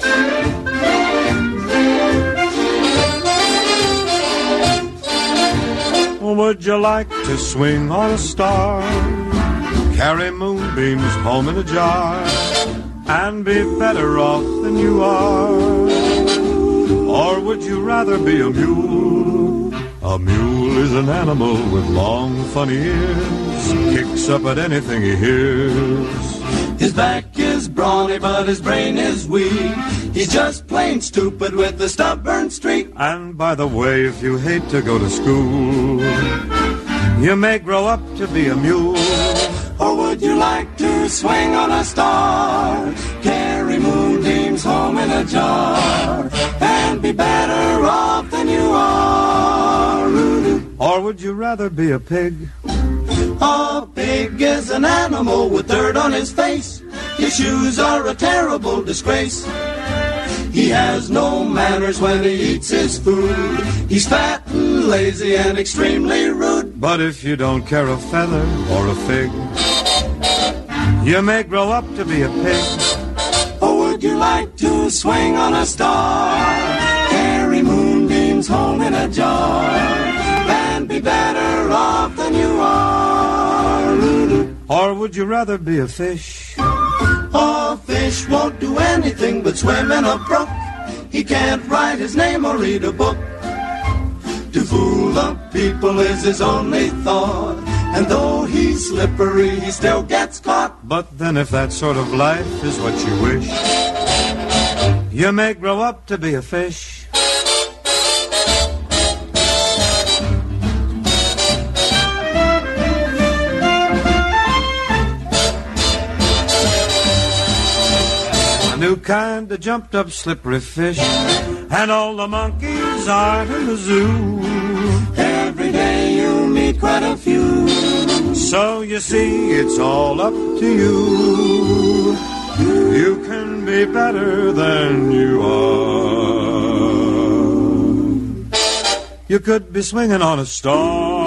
Would you like to swing on a star, carry moonbeams home in a jar, and be better off than you are? Or would you rather be a mule? A mule is an animal with long, funny ears, kicks up at anything he hears. His back is brawny, but his brain is weak. He's just plain stupid with a stubborn streak. And by the way, if you hate to go to school, you may grow up to be a mule. Or would you like to swing on a star, carry moonbeams home in a jar, and be better off than you are? Or would you rather be a pig? A pig is an animal with dirt on his face. His shoes are a terrible disgrace. He has no manners when he eats his food. He's fat and lazy and extremely rude. But if you don't care a feather or a fig, you may grow up to be a pig. Or would you like to swing on a star, carry moonbeams home in a jar, and be better off than you are? Or would you rather be a fish? A fish won't do anything but swim in a brook. He can't write his name or read a book. To fool the people is his only thought, and though he's slippery, he still gets caught. But then if that sort of life is what you wish, you may grow up to be a fish. A new kind of jumped up slippery fish, and all the monkeys are in the zoo. Every day you meet quite a few. So you see, it's all up to you. You can be better than you are. You could be swinging on a star.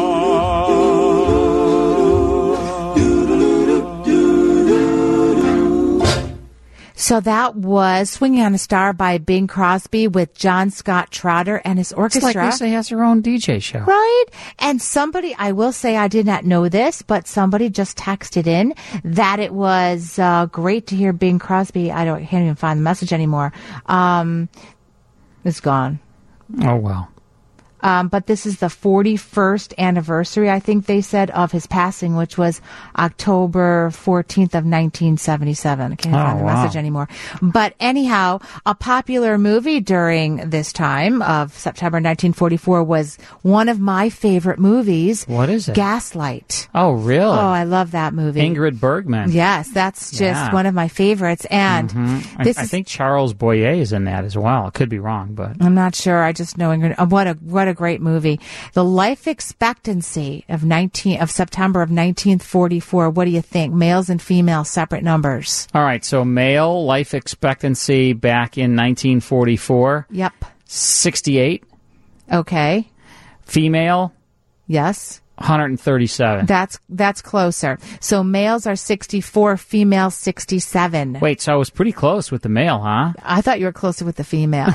So that was Swinging on a Star by Bing Crosby with John Scott Trotter and his orchestra. It's like Lisa has her own D J show. Right? And somebody, I will say I did not know this, but somebody just texted in that it was uh, great to hear Bing Crosby. I don't, I can't even find the message anymore. Um, it's gone. Oh, well. Um, but this is the forty-first anniversary, I think they said, of his passing, which was October fourteenth of nineteen seventy-seven. I can't oh, find the wow. message anymore. But anyhow, a popular movie during this time of September nineteen forty-four was one of my favorite movies. What is it? Gaslight. Oh, really? Oh, I love that movie. Ingrid Bergman. Yes, that's just yeah. one of my favorites. And mm-hmm. this I, I is, think Charles Boyer is in that as well. I could be wrong, but I'm not sure. I just know Ingrid. Uh, what a what a great movie. The life expectancy of nineteen of September of nineteen forty-four. What do you think? Males and females, separate numbers. All right. So male life expectancy back in nineteen forty-four. Yep. sixty-eight. Okay. Female. Yes. one hundred thirty-seven. That's that's closer. So males are sixty-four, females sixty-seven. Wait, so I was pretty close with the male, huh? I thought you were closer with the female.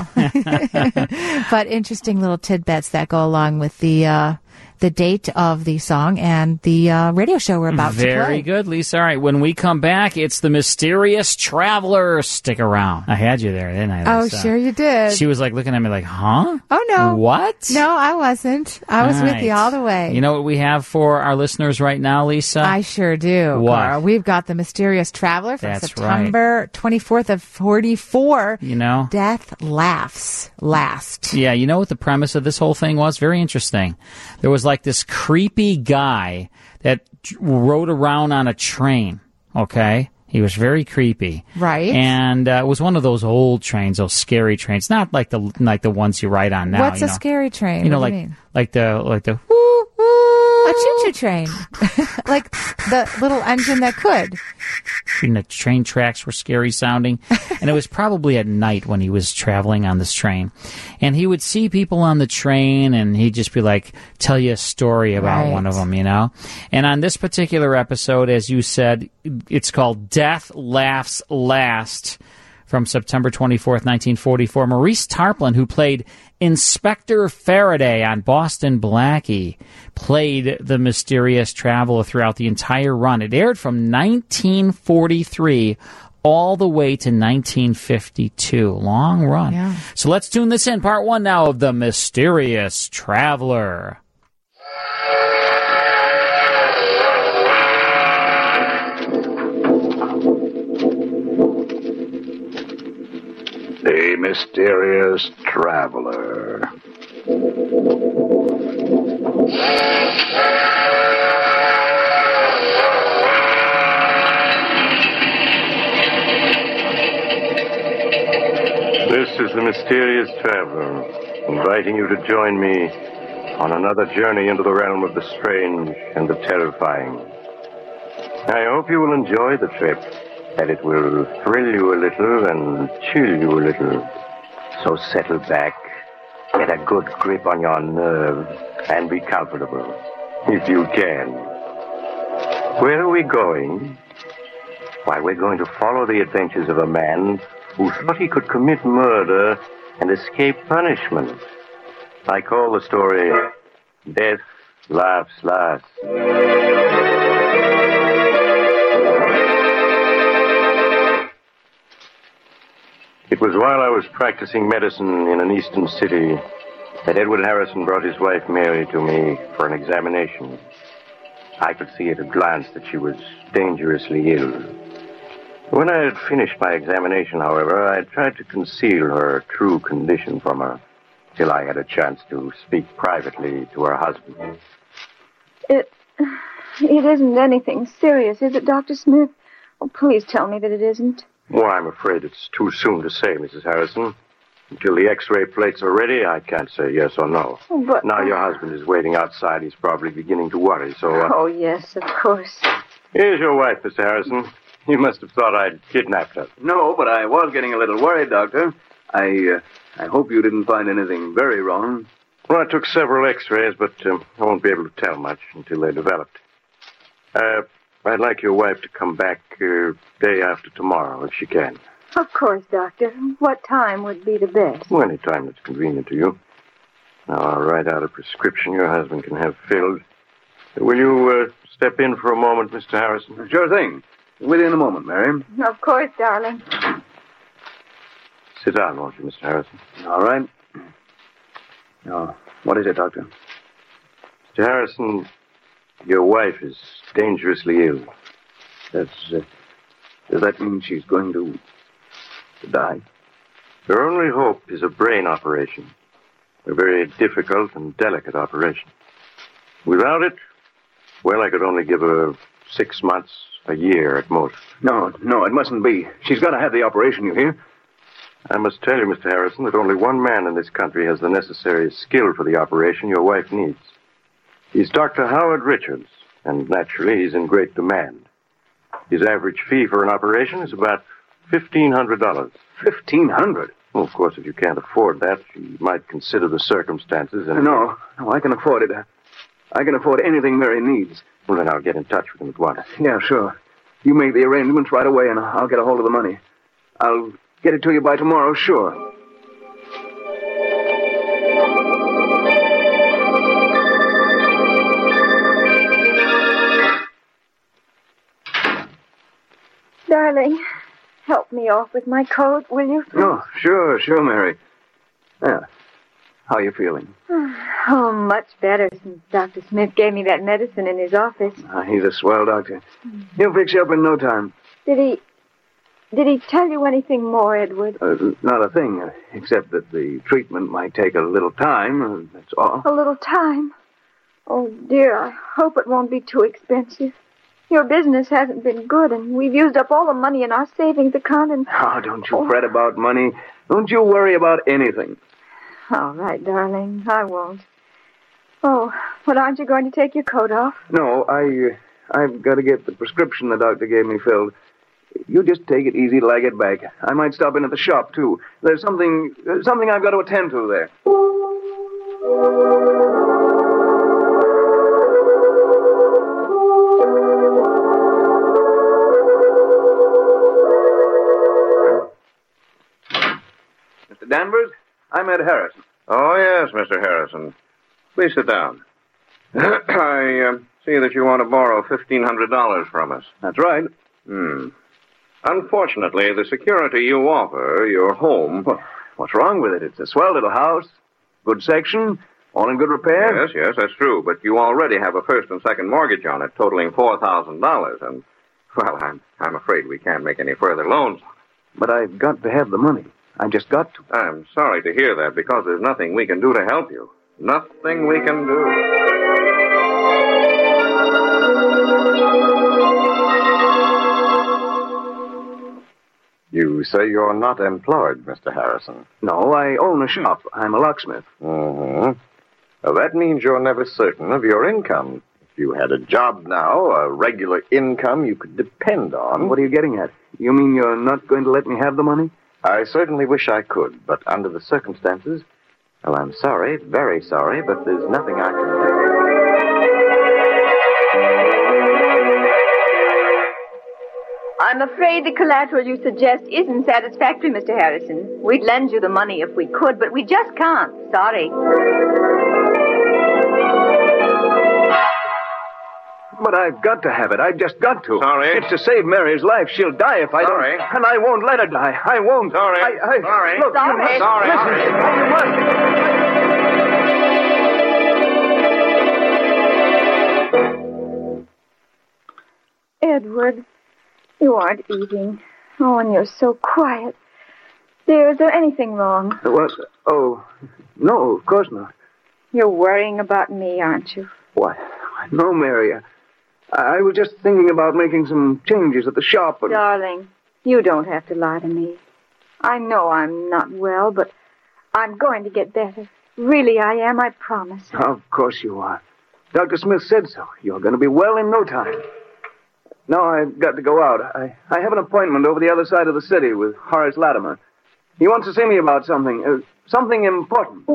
But interesting little tidbits that go along with the uh, the date of the song and the uh, radio show we're about Very to play. Very good, Lisa. All right, when we come back, it's the Mysterious Traveler. Stick around. I had you there, didn't I, Lisa? Oh, sure you did. She was like looking at me like, huh? Oh, no. What? No, I wasn't. I was all with right. you all the way. You know what we have for our listeners right now, Lisa? I sure do. What? Carl. We've got the Mysterious Traveler from That's September right. twenty-fourth of forty-four. You know? Death Laughs Last. Yeah, you know what the premise of this whole thing was? Very interesting. There was like this creepy guy that rode around on a train, okay? He was very creepy. Right. And uh, it was one of those old trains, those scary trains, not like the like the ones you ride on now. What's you a know? scary train? You know, what like do you mean? like the like the a choo-choo train. Like the little engine that could. And the train tracks were scary sounding. And it was probably at night when he was traveling on this train. And he would see people on the train, and he'd just be like, tell you a story about Right. one of them, you know? And on this particular episode, as you said, it's called Death Laughs Last, from September twenty-fourth, nineteen forty-four. Maurice Tarplin, who played Inspector Faraday on Boston Blackie, played the mysterious traveler throughout the entire run. It aired from nineteen forty-three all the way to nineteen fifty-two. Long run. Yeah. So let's tune this in. Part one now of The Mysterious Traveler. The Mysterious Traveler. This is the Mysterious Traveler, inviting you to join me on another journey into the realm of the strange and the terrifying. I hope you will enjoy the trip, that it will thrill you a little and chill you a little. So settle back, get a good grip on your nerves, and be comfortable, if you can. Where are we going? Why, we're going to follow the adventures of a man who thought he could commit murder and escape punishment. I call the story Death Laughs Last. It was while I was practicing medicine in an eastern city that Edward Harrison brought his wife Mary to me for an examination. I could see at a glance that she was dangerously ill. When I had finished my examination, however, I tried to conceal her true condition from her till I had a chance to speak privately to her husband. It, it isn't anything serious, is it, Doctor Smith? Oh, please tell me that it isn't. Well, I'm afraid it's too soon to say, Missus Harrison. Until the x-ray plates are ready, I can't say yes or no. Oh, but... Now your husband is waiting outside. He's probably beginning to worry, so... Uh... Oh, yes, of course. Here's your wife, Mister Harrison. You must have thought I'd kidnapped her. No, but I was getting a little worried, Doctor. I, uh, I hope you didn't find anything very wrong. Well, I took several x-rays, but um, I won't be able to tell much until they're developed. Uh, I'd like your wife to come back uh, day after tomorrow, if she can. Of course, Doctor. What time would be the best? Well, any time that's convenient to you. Now, I'll write out a prescription your husband can have filled. Will you uh, step in for a moment, Mister Harrison? Sure thing. With you in a moment, Mary. Of course, darling. Sit down, won't you, Mister Harrison? All right. Now, what is it, Doctor? Mister Harrison, your wife is dangerously ill. That's, uh, does that mean she's going to, to die? Her only hope is a brain operation. A very difficult and delicate operation. Without it, well, I could only give her six months, a year at most. No, no, it mustn't be. She's got to have the operation, you hear? I must tell you, Mister Harrison, that only one man in this country has the necessary skill for the operation your wife needs. He's Doctor Howard Richards, and naturally he's in great demand. His average fee for an operation is about fifteen hundred dollars. Fifteen hundred? Well, of course, if you can't afford that, you might consider the circumstances and... No, no, I can afford it. I can afford anything Mary needs. Well, then I'll get in touch with him at once. Yeah, sure. You make the arrangements right away, and I'll get a hold of the money. I'll get it to you by tomorrow, sure. Darling, help me off with my coat, will you? Oh, sure, sure, Mary. Yeah. How are you feeling? Oh, much better since Doctor Smith gave me that medicine in his office. Uh, he's a swell doctor. He'll fix you up in no time. Did he... Did he tell you anything more, Edward? Uh, not a thing, uh, except that the treatment might take a little time, uh, that's all. A little time? Oh, dear, I hope it won't be too expensive. Your business hasn't been good, and we've used up all the money in our savings account, and... Oh, don't you oh. fret about money. Don't you worry about anything. All right, darling, I won't. Oh, but aren't you going to take your coat off? No, I, uh, I've got to get the prescription the doctor gave me filled. You just take it easy till I get back. I might stop in at the shop, too. There's something, uh, something I've got to attend to there. Mister Danvers, I'm Ed Harrison. Oh, yes, Mister Harrison. Please sit down. I uh, see that you want to borrow fifteen hundred dollars from us. That's right. Hmm. Unfortunately, the security you offer, your home... Well, what's wrong with it? It's a swell little house, good section, all in good repair. Yes, yes, that's true. But you already have a first and second mortgage on it, totaling four thousand dollars. And, well, I'm, I'm afraid we can't make any further loans. But I've got to have the money. I just got to. I'm sorry to hear that, because there's nothing we can do to help you. Nothing we can do. You say you're not employed, Mister Harrison. No, I own a shop. I'm a locksmith. Mm-hmm. Well, that means you're never certain of your income. If you had a job now, a regular income you could depend on... What are you getting at? You mean you're not going to let me have the money? I certainly wish I could, but under the circumstances... Well, I'm sorry, very sorry, but there's nothing I can do. I'm afraid the collateral you suggest isn't satisfactory, Mister Harrison. We'd lend you the money if we could, but we just can't. Sorry. But I've got to have it. I've just got to. Sorry. It's to save Mary's life. She'll die if I Sorry. don't. And I won't let her die. I won't. Sorry. I, I, Sorry. Look, Sorry. You must, Sorry. Listen. Sorry. You must. Edward, you aren't eating. Oh, and you're so quiet. Dear, is there anything wrong? What? Oh, no, of course not. You're worrying about me, aren't you? What? No, Mary. I, I was just thinking about making some changes at the shop. And... Darling, you don't have to lie to me. I know I'm not well, but I'm going to get better. Really, I am, I promise. Of course you are. Doctor Smith said so. You're going to be well in no time. Now I've got to go out. I, I have an appointment over the other side of the city with Horace Latimer. He wants to see me about something, uh, something important.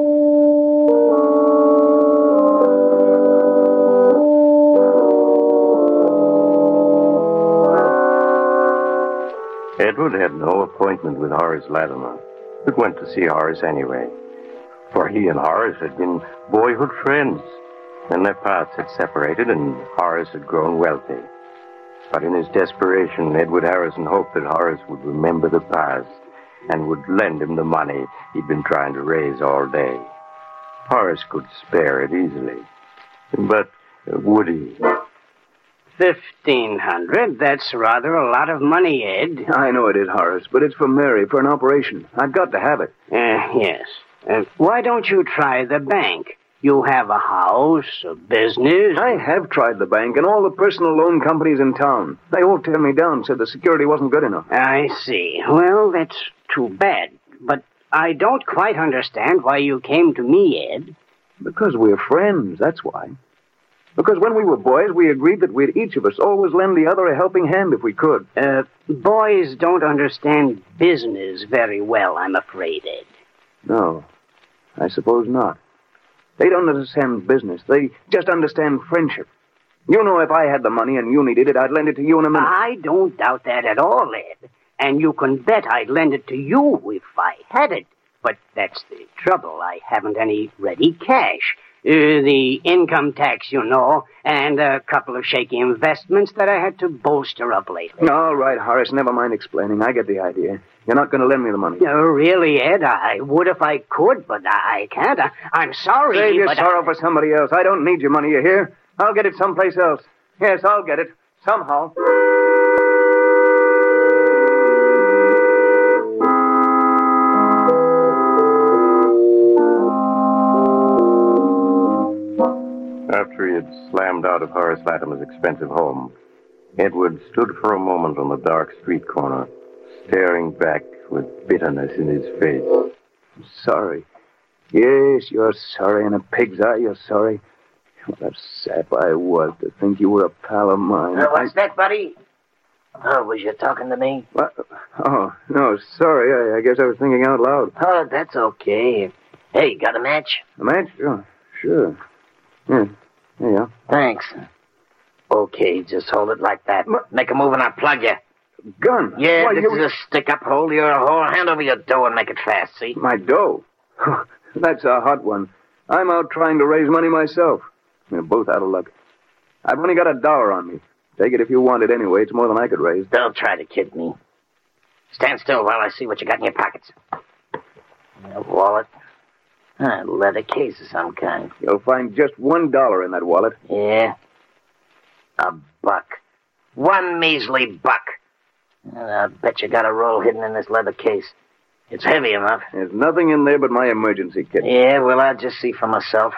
Edward had no appointment with Horace Latimer, but went to see Horace anyway. For he and Horace had been boyhood friends, and their paths had separated, and Horace had grown wealthy. But in his desperation, Edward Harrison hoped that Horace would remember the past and would lend him the money he'd been trying to raise all day. Horace could spare it easily. But uh, would he? Fifteen hundred? That's rather a lot of money, Ed. I know it is, Horace, but it's for Mary, for an operation. I've got to have it. Uh, yes. Uh, why don't you try the bank? You have a house, a business. I have tried the bank and all the personal loan companies in town. They all turned me down, said the security wasn't good enough. I see. Well, that's too bad. But I don't quite understand why you came to me, Ed. Because we're friends, that's why. Because when we were boys, we agreed that we'd each of us always lend the other a helping hand if we could. Uh, boys don't understand business very well, I'm afraid, Ed. No, I suppose not. They don't understand business. They just understand friendship. You know, if I had the money and you needed it, I'd lend it to you in a minute. I don't doubt that at all, Ed. And you can bet I'd lend it to you if I had it. But that's the trouble. I haven't any ready cash. Uh, the income tax, you know, and a couple of shaky investments that I had to bolster up lately. All right, Horace, never mind explaining. I get the idea. You're not going to lend me the money. No, really, Ed, I would if I could, but I can't. I, I'm sorry, Save your but sorrow I... for somebody else. I don't need your money, you hear? I'll get it someplace else. Yes, I'll get it. Somehow. After he had slammed out of Horace Latimer's expensive home, Edward stood for a moment on the dark street corner, staring back with bitterness in his face. I'm sorry. Yes, you're sorry. In a pig's eye, you're sorry. What a sap I was to think you were a pal of mine. Uh, what's that, buddy? Oh, was you talking to me? What? Oh, no, sorry. I, I guess I was thinking out loud. Oh, that's okay. Hey, got a match? A match? Oh, sure. Yeah. There you are. Thanks. Okay, just hold it like that. Make a move and I'll plug you. Gun? Yeah, Why, this you... is a stick-up. Hold your whole hand over your dough and make it fast, see? My dough? That's a hot one. I'm out trying to raise money myself. We're both out of luck. I've only got a dollar on me. Take it if you want it anyway. It's more than I could raise. Don't try to kid me. Stand still while I see what you got in your pockets. A wallet. A leather case of some kind. You'll find just one dollar in that wallet. Yeah? A buck. One measly buck. I bet you got a roll hidden in this leather case. It's heavy enough. There's nothing in there but my emergency kit. Yeah, well, I'll just see for myself.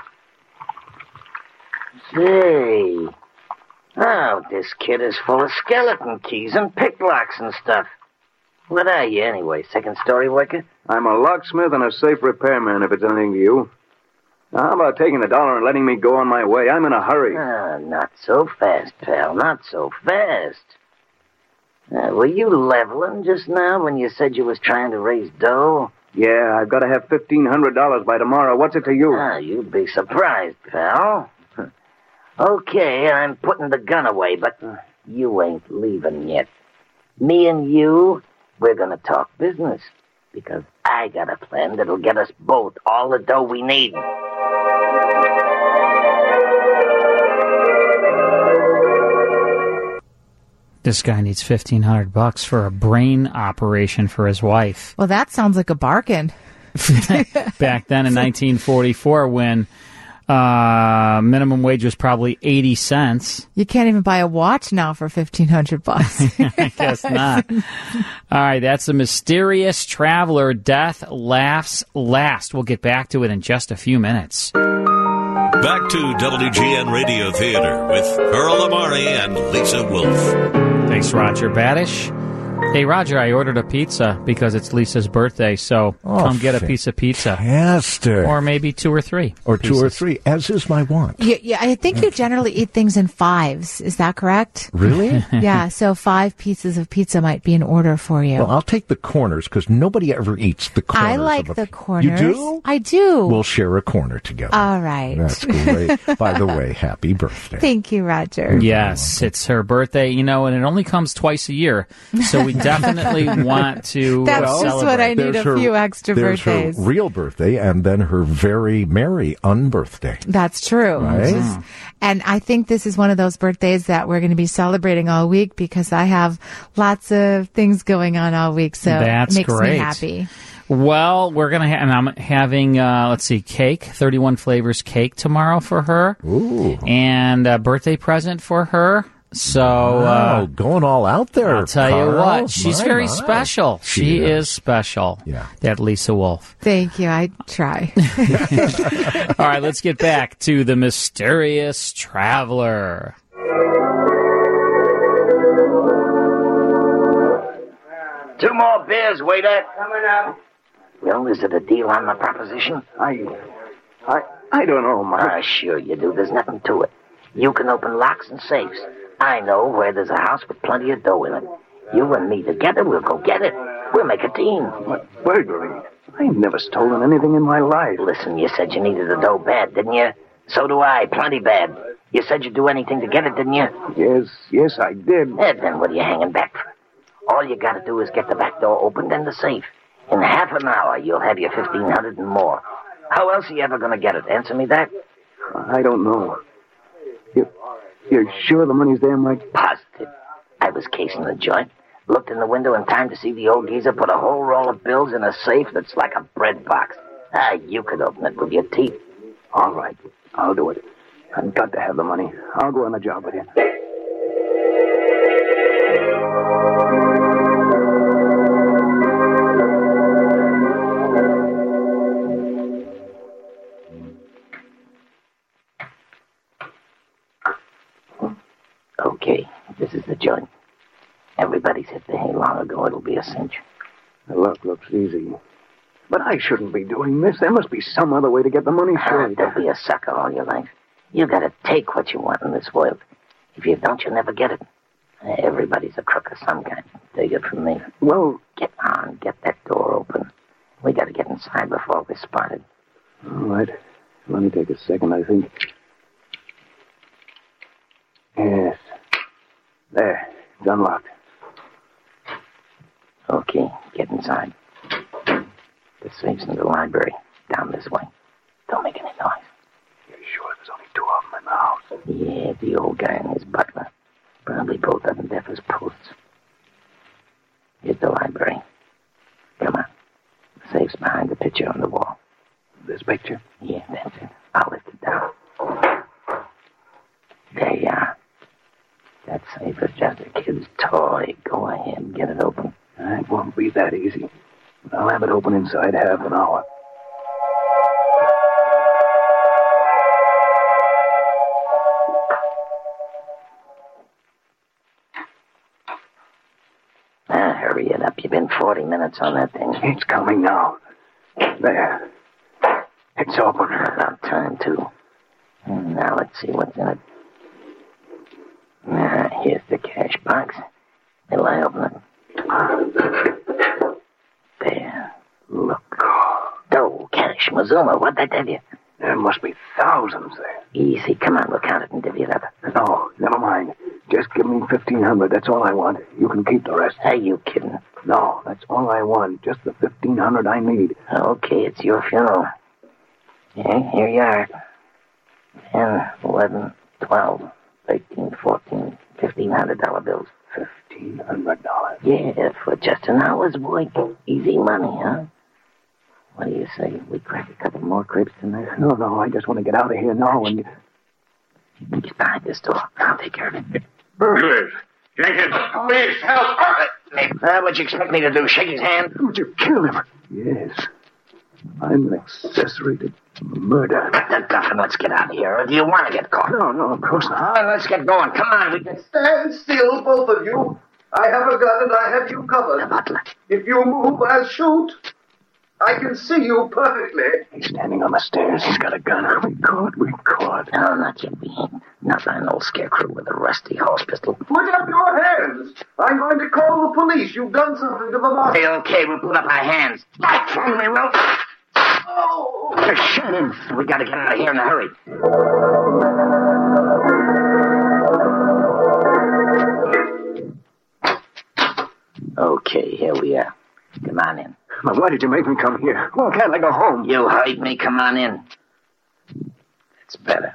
Say... Oh, this kit is full of skeleton keys and picklocks and stuff. What are you, anyway? Second-story worker? I'm a locksmith and a safe repairman, if it's anything to you. Now, how about taking the dollar and letting me go on my way? I'm in a hurry. Ah, not so fast, pal. Not so fast. Uh, were you leveling just now when you said you was trying to raise dough? Yeah, I've got to have fifteen hundred dollars by tomorrow. What's it to you? Ah, you'd be surprised, pal. Okay, I'm putting the gun away, but you ain't leaving yet. Me and you, we're gonna talk business, because I got a plan that'll get us both all the dough we need. This guy needs fifteen hundred bucks for a brain operation for his wife. Well, that sounds like a bargain. Back then in nineteen forty-four, when uh, minimum wage was probably eighty cents. You can't even buy a watch now for fifteen hundred bucks. I guess not. All right, that's the Mysterious Traveler. Death laughs last. We'll get back to it in just a few minutes. Back to W G N Radio Theater with Earl Amari and Lisa Wolf. Thanks, Roger Badish. Hey, Roger, I ordered a pizza because it's Lisa's birthday, so oh, come get a piece of pizza. Fantastic. Or maybe two or three. Or pieces. two or three, as is my want. Yeah, yeah, I think you generally eat things in fives. Is that correct? Really? Yeah, so five pieces of pizza might be in order for you. Well, I'll take the corners, because nobody ever eats the corners. I like of a the pi- corners. You do? I do. We'll share a corner together. All right. That's great. By the way, happy birthday. Thank you, Roger. Yes, it's her birthday, you know, and it only comes twice a year, so we definitely want to That's uh, just what I need, a her, few extra there's birthdays. Her real birthday, and then her very merry unbirthday. That's true. Right? Just, and I think this is one of those birthdays that we're going to be celebrating all week because I have lots of things going on all week, so That's it makes great. me happy. Well, we're going to have, and I'm having, uh, let's see, cake, thirty-one flavors cake tomorrow for her. Ooh. And a birthday present for her. So, wow, uh, going all out there. I'll tell Carl. you what, she's My, very my. special. She, She is is. special. Yeah. That Lisa Wolf. Thank you. I try. All right, let's get back to the Mysterious Traveler. Two more beers, waiter. Coming up. Well, is it a deal on my proposition? I... I... I don't know, Mark. Ah, sure you do. There's nothing to it. You can open locks and safes. I know where there's a house with plenty of dough in it. You and me together, we'll go get it. We'll make a team. What, burglary? I've never stolen anything in my life. Listen, you said you needed the dough bad, didn't you? So do I, plenty bad. You said you'd do anything to get it, didn't you? Yes, yes, I did. Eh, then what are you hanging back for? All you gotta do is get the back door opened and the safe. In half an hour, you'll have your fifteen hundred and more. How else are you ever gonna get it? Answer me that. I don't know. You, you're sure the money's there, Mike? Positive. I was casing the joint. Looked in the window in time to see the old geezer put a whole roll of bills in a safe that's like a bread box. Ah, you could open it with your teeth. All right, I'll do it. I've got to have the money. I'll go on the job with you. Okay, this is the joint. Everybody's hit the hay long ago. It'll be a cinch. The luck looks easy. But I shouldn't be doing this. There must be some other way to get the money Ah, straight. don't be a sucker all your life. You gotta take what you want in this world. If you don't, you'll never get it. Everybody's a crook of some kind. Take it from me. Well, get on. Get that door open. We gotta get inside before we're spotted. All right. Let me take a second, I think. Yes. There. It's unlocked. Okay, get inside. The safe's in the library. Down this way. Don't make any noise. You're sure there's only two of them in the house? Yeah, the old guy and his butler. Probably both of them deaf as posts. Here's the library. Come on. The safe's behind the picture on the wall. This picture? Yeah, that's it. I'll lift it down. There you are. That safe is just a kid's toy. Go ahead and get it open. It won't be that easy. I'll have it open inside half an hour. Ah, hurry it up. You've been forty minutes on that thing. It's coming now. There. It's open. About time, too. And now let's see what's in it. Ah, here's the cash box. Will I open it? There. Look. Oh, cash. Mazuma, what'd I tell you? There must be thousands there. Easy. Come on, look at it and divvy it up. No, never mind. Just give me fifteen hundred. That's all I want. You can keep the rest. Are you kidding? No, that's all I want. Just the fifteen hundred I need. Okay, it's your funeral. Yeah, here you are. ten, eleven, twelve, thirteen, fourteen, fifteen hundred dollar bills. Fifteen hundred dollars. Yeah, for just an hour's work. Easy money, huh? What do you say? We crack a couple more cribs tonight? No, no, I just want to get out of here now and... Get behind this door. I'll take care of it. Burglars! Jenkins, please help! Hey, uh, what'd you expect me to do? Shake his hand? Would you kill him? Yes. I'm an accessory to murder. Cut that duff and let's get out of here. Or do you want to get caught? No, no, of course not. All right, let's get going. Come on, we can... Stand still, both of you. I have a gun and I have you covered. The butler. If you move, I'll shoot. I can see you perfectly. He's standing on the stairs. He's got a gun. We caught, we caught. No, not yet. We ain't. Not an old scarecrow with a rusty horse pistol. Put up your hands. I'm going to call the police. You've done something to the boss. Hey, okay, we'll put up our hands. Back from me, Will. Oh! Shoot him. We gotta get out of here in a hurry. Okay, here we are. Come on in. Now, why did you make me come here? Why can't I go home? You heard me. Come on in. It's better.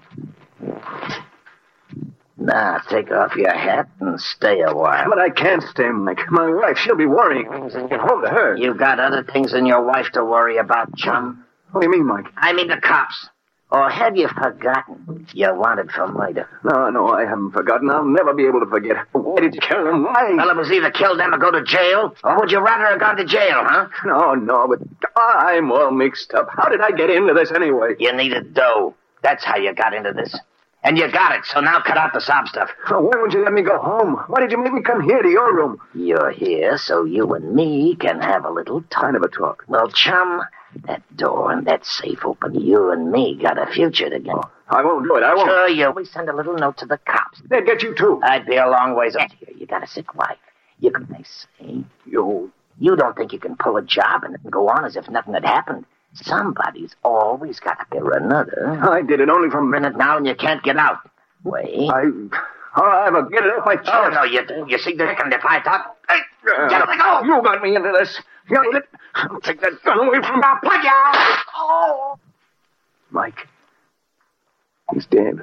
Now, take off your hat and stay a while. But I can't stay, Mike. My wife, she'll be worrying. I'll get home to her. You've got other things than your wife to worry about, chum. What do you mean, Mike? I mean the cops. Or have you forgotten? You're wanted for murder. No, no, I haven't forgotten. I'll never be able to forget. Why did you kill them? Why? Well, it was either kill them or go to jail. Or would you rather have gone to jail, huh? No, no, but I'm all mixed up. How did I get into this anyway? You needed dough. That's how you got into this. And you got it, so now cut out the sob stuff. Oh, why wouldn't you let me go home? Why did you make me come here to your room? You're here so you and me can have a little talk. Kind of a talk. Well, chum, that door and that safe open. You and me got a future together. Oh, I won't do it. I won't. Sure, you. We send a little note to the cops. They'd get you, too. I'd be a long ways out here. You got a sick wife. You can, they say. You. You don't think you can pull a job and go on as if nothing had happened. Somebody's always got to bear another. I did it only for a minute now, and you can't get out. Wait. I... All right, but get it off my chest. Oh, no, you do. You see, and if I talk... Hey, uh, get it, go! You got me into this. You let... I'll take that gun away from me. I'll plug you out. Oh! Mike. He's dead.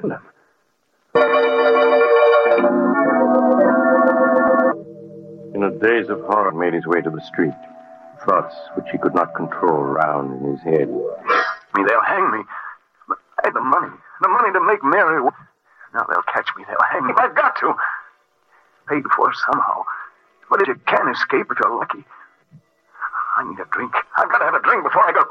In a daze of horror, he made his way to the street. Thoughts which he could not control round in his head. I mean, they'll hang me. But I had the money. The money to make Mary... Now they'll catch me. They'll hang me. I've got to. Paid for somehow. But if you can escape, if you're lucky. I need a drink. I've got to have a drink before I go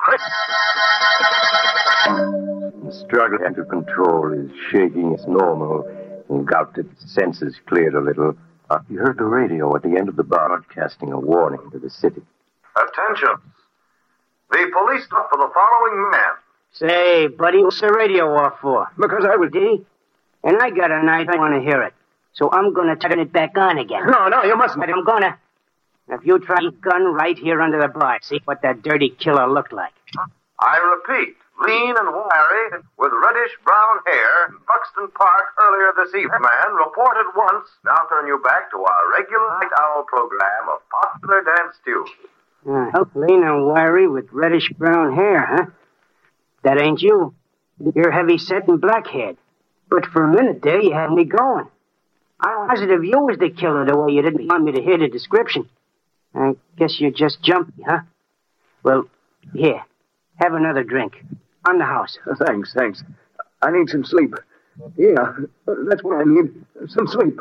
crazy. The struggle to control his shaking is normal, and Gaut's senses cleared a little. Uh, he heard the radio at the end of the bar broadcasting a warning to the city. Attention. The police stop for the following man. Say, buddy, what's the radio off for? Because I was... Did he? And I got a knife. I want to hear it. So I'm going to turn it back on again. No, no, you mustn't. But I'm going to. If you try your gun right here under the bar, see what that dirty killer looked like. I repeat, lean and wiry, with reddish-brown hair, Buxton Park earlier this evening. Man reported once. Now turn you back to our regular night owl program of popular dance tunes. Uh, lean and wiry with reddish-brown hair, huh? That ain't you. You're heavy-set and black-haired. But for a minute there, you had me going. I'm positive you was the killer the way you didn't want me to hear the description. I guess you're just jumpy, huh? Well, here, have another drink. On the house. Uh, thanks, thanks. I need some sleep. Yeah, that's what I need. Some sleep.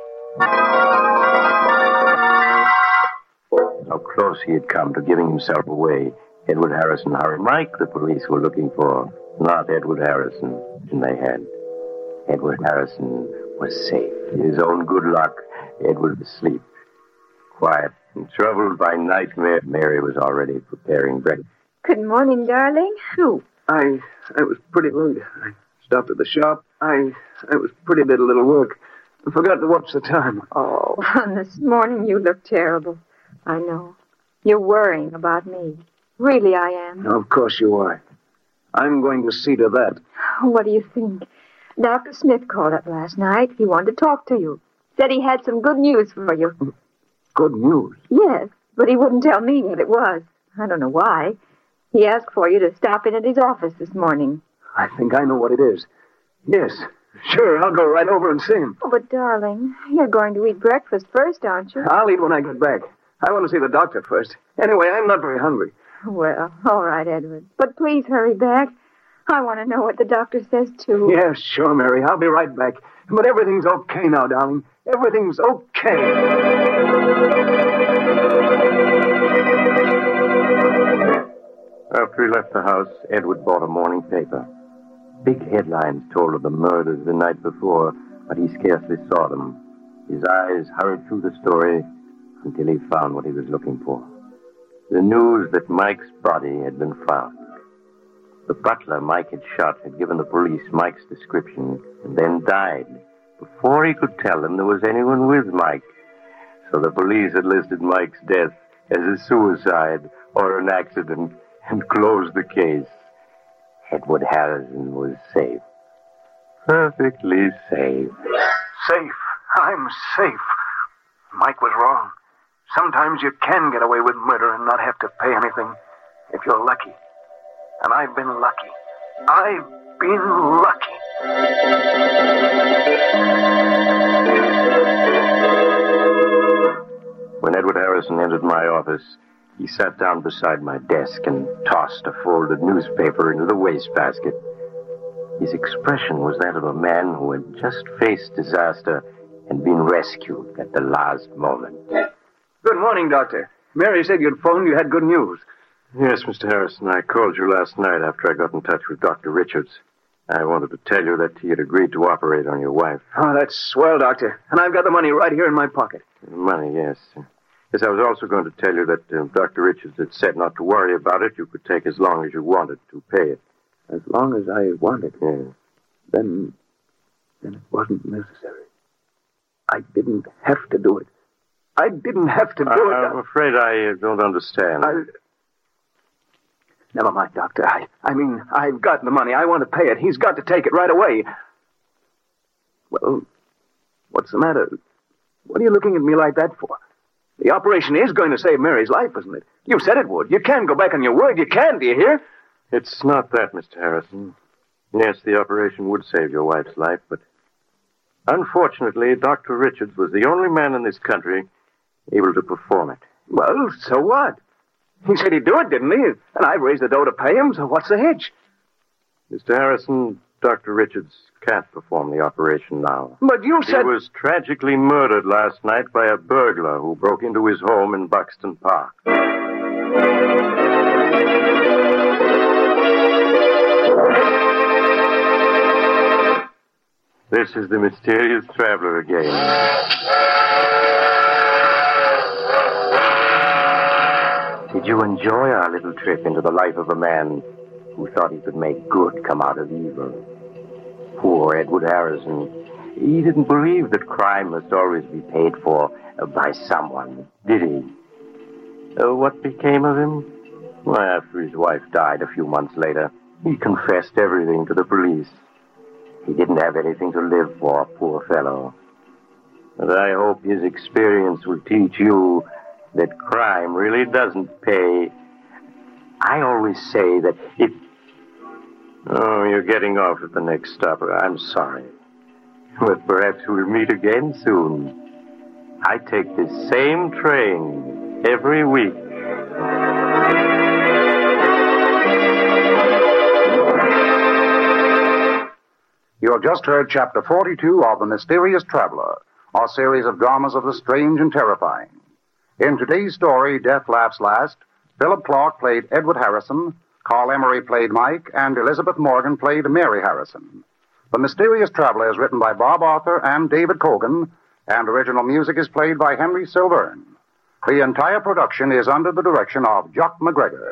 How close he had come to giving himself away. Edward Harrison hurried. Mike, the police were looking for, not Edward Harrison, and they had. Edward Harrison was safe. His own good luck, Edward was asleep. Quiet and troubled by nightmare, Mary was already preparing breakfast. Good morning, darling. Who? I I was pretty late. I stopped at the shop. I I was pretty did a little work. I forgot to watch the time. Oh, this morning you look terrible. I know. You're worrying about me. Really, I am. Of course you are. I'm going to see to that. What do you think? Doctor Smith called up last night. He wanted to talk to you. Said he had some good news for you. Good news? Yes, but he wouldn't tell me what it was. I don't know why. He asked for you to stop in at his office this morning. I think I know what it is. Yes, sure, I'll go right over and see him. Oh, but darling, you're going to eat breakfast first, aren't you? I'll eat when I get back. I want to see the doctor first. Anyway, I'm not very hungry. Well, all right, Edward. But please hurry back. I want to know what the doctor says, too. Yeah, sure, Mary. I'll be right back. But everything's okay now, darling. Everything's okay. After he left the house, Edward bought a morning paper. Big headlines told of the murders the night before, but he scarcely saw them. His eyes hurried through the story until he found what he was looking for. The news that Mike's body had been found. The butler Mike had shot had given the police Mike's description and then died before he could tell them there was anyone with Mike. So the police had listed Mike's death as a suicide or an accident and closed the case. Edward Harrison was safe. Perfectly safe. Safe. I'm safe. Mike was wrong. Sometimes you can get away with murder and not have to pay anything if you're lucky. And I've been lucky. I've been lucky. When Edward Harrison entered my office, he sat down beside my desk and tossed a folded newspaper into the wastebasket. His expression was that of a man who had just faced disaster and been rescued at the last moment. Good morning, Doctor. Mary said you'd phoned. You had good news. Yes, Mister Harrison, I called you last night after I got in touch with Doctor Richards. I wanted to tell you that he had agreed to operate on your wife. Oh, that's swell, Doctor. And I've got the money right here in my pocket. Money, yes. Yes, I was also going to tell you that uh, Doctor Richards had said not to worry about it. You could take as long as you wanted to pay it. As long as I wanted? Yes. Then, then it wasn't necessary. I didn't have to do it. I didn't have to do I, it. I'm afraid I uh, don't understand. I... Never mind, Doctor. I, I mean, I've got the money. I want to pay it. He's got to take it right away. Well, what's the matter? What are you looking at me like that for? The operation is going to save Mary's life, isn't it? You said it would. You can go back on your word. You can, do you hear? It's not that, Mister Harrison. Yes, the operation would save your wife's life, but unfortunately, Doctor Richards was the only man in this country able to perform it. Well, so what? He said he'd do it, didn't he? And I've raised the dough to pay him, so what's the hitch? Mister Harrison, Doctor Richards can't perform the operation now. But you said... He was tragically murdered last night by a burglar who broke into his home in Buxton Park. This is the mysterious traveler again. Did you enjoy our little trip into the life of a man who thought he could make good come out of evil. Poor Edward Harrison. He didn't believe that crime must always be paid for by someone, did he? Uh, what became of him? Well, after his wife died a few months later, he confessed everything to the police. He didn't have anything to live for, poor fellow. But I hope his experience will teach you that crime really doesn't pay. I always say that if... Oh, you're getting off at the next stop. I'm sorry. But perhaps we'll meet again soon. I take this same train every week. You have just heard Chapter forty-two of The Mysterious Traveler, a series of dramas of the strange and terrifying. In today's story, Death Laughs Last, Philip Clark played Edward Harrison, Carl Emery played Mike, and Elizabeth Morgan played Mary Harrison. The Mysterious Traveler is written by Bob Arthur and David Cogan, and original music is played by Henry Silverne. The entire production is under the direction of Jock McGregor.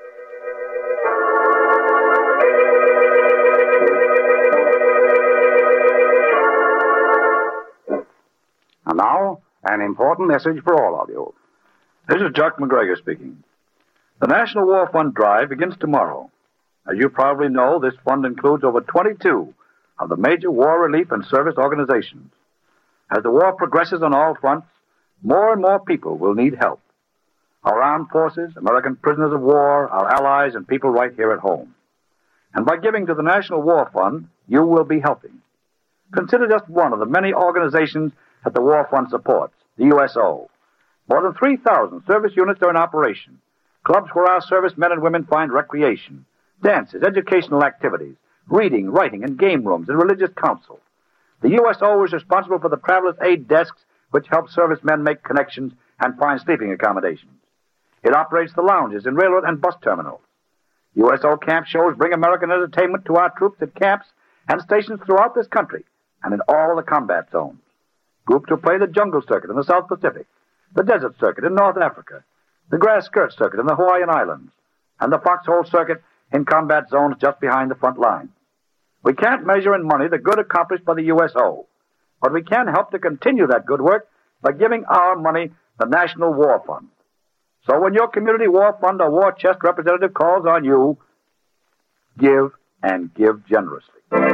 And now, an important message for all of you. This is Jock McGregor speaking. The National War Fund Drive begins tomorrow. As you probably know, this fund includes over twenty-two of the major war relief and service organizations. As the war progresses on all fronts, more and more people will need help. Our armed forces, American prisoners of war, our allies, and people right here at home. And by giving to the National War Fund, you will be helping. Consider just one of the many organizations that the War Fund supports, the U S O. More than three thousand service units are in operation, clubs where our servicemen and women find recreation, dances, educational activities, reading, writing, and game rooms, and religious counsel. The U S O is responsible for the traveler's aid desks, which help servicemen make connections and find sleeping accommodations. It operates the lounges in railroad and bus terminals. U S O camp shows bring American entertainment to our troops at camps and stations throughout this country and in all the combat zones. Groups who play the jungle circuit in the South Pacific, the desert circuit in North Africa, the grass skirt circuit in the Hawaiian Islands, and the foxhole circuit in combat zones just behind the front line. We can't measure in money the good accomplished by the U S O, but we can help to continue that good work by giving our money the National War Fund. So when your community war fund or war chest representative calls on you, give and give generously.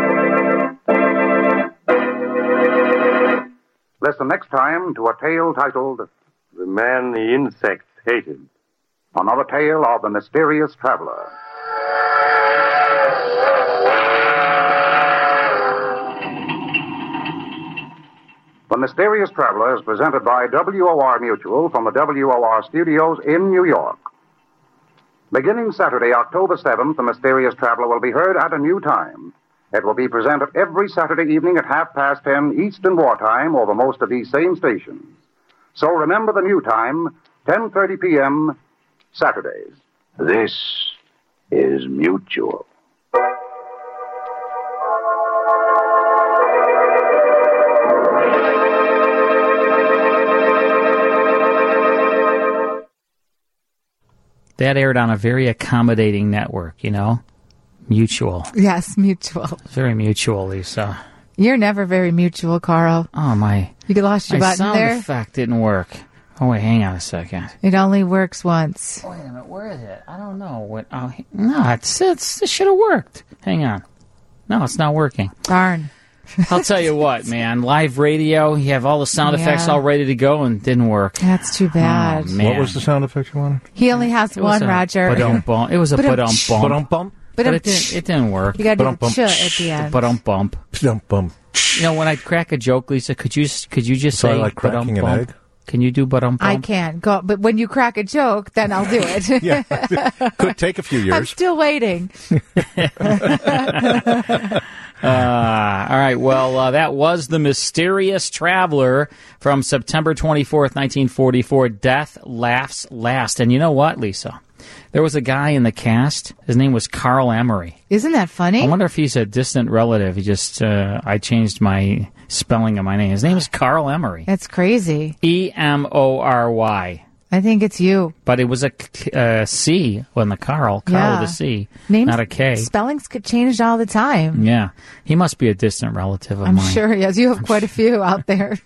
Listen next time to a tale titled The Man the Insects Hated. Another tale of the Mysterious Traveler. The Mysterious Traveler is presented by W O R Mutual from the W O R studios in New York. Beginning Saturday, October seventh, The Mysterious Traveler will be heard at a new time. It will be presented every Saturday evening at half past ten Eastern Wartime over most of these same stations. So remember the new time, ten thirty p.m., Saturdays. This is Mutual. That aired on a very accommodating network, you know? Mutual. Yes, Mutual. Very mutual, Lisa. You're never very mutual, Carl. Oh, my... You lost your my button sound there? effect didn't work. Oh, wait, hang on a second. It only works once. Wait a minute, where is it? I don't know. What? Oh, no, it's, it's, it should have worked. Hang on. No, it's not working. Darn. I'll tell you what, man. Live radio, you have all the sound Yeah. effects all ready to go and didn't work. That's too bad. Oh, man. What was the sound effect you wanted? He only has It was one, a Roger. ba-dum-bum. It was a Ba-dum- ba-dum-bum. Ba-dum-bum? But it didn't, it didn't work. You gotta do the Ba-dum-bum. ch at the end. Ba-dum-bump. Ba-dum-bum. You know, when I crack a joke, Lisa, could you could you just So I say like cracking an ba-dum-bump? egg? Can you do ba-dum-bump? I can't go, but when you crack a joke, then I'll do it. Yeah. Could take a few I'm years. still waiting. Uh, all right. Well, uh, that was The Mysterious Traveler from September twenty-fourth, nineteen forty-four. Death Laughs Last. And you know what, Lisa? There was a guy in the cast. His name was Carl Emery. Isn't that funny? I wonder if he's a distant relative. He just, uh, I changed my spelling of my name. His name is Carl Emery. That's crazy. E M O R Y. I think it's you. But it was a uh, C on the Carl. Carl Yeah. with a C, Names, not a K. Spellings get changed all the time. Yeah. He must be a distant relative of I'm mine. sure he has. You have quite a few out there.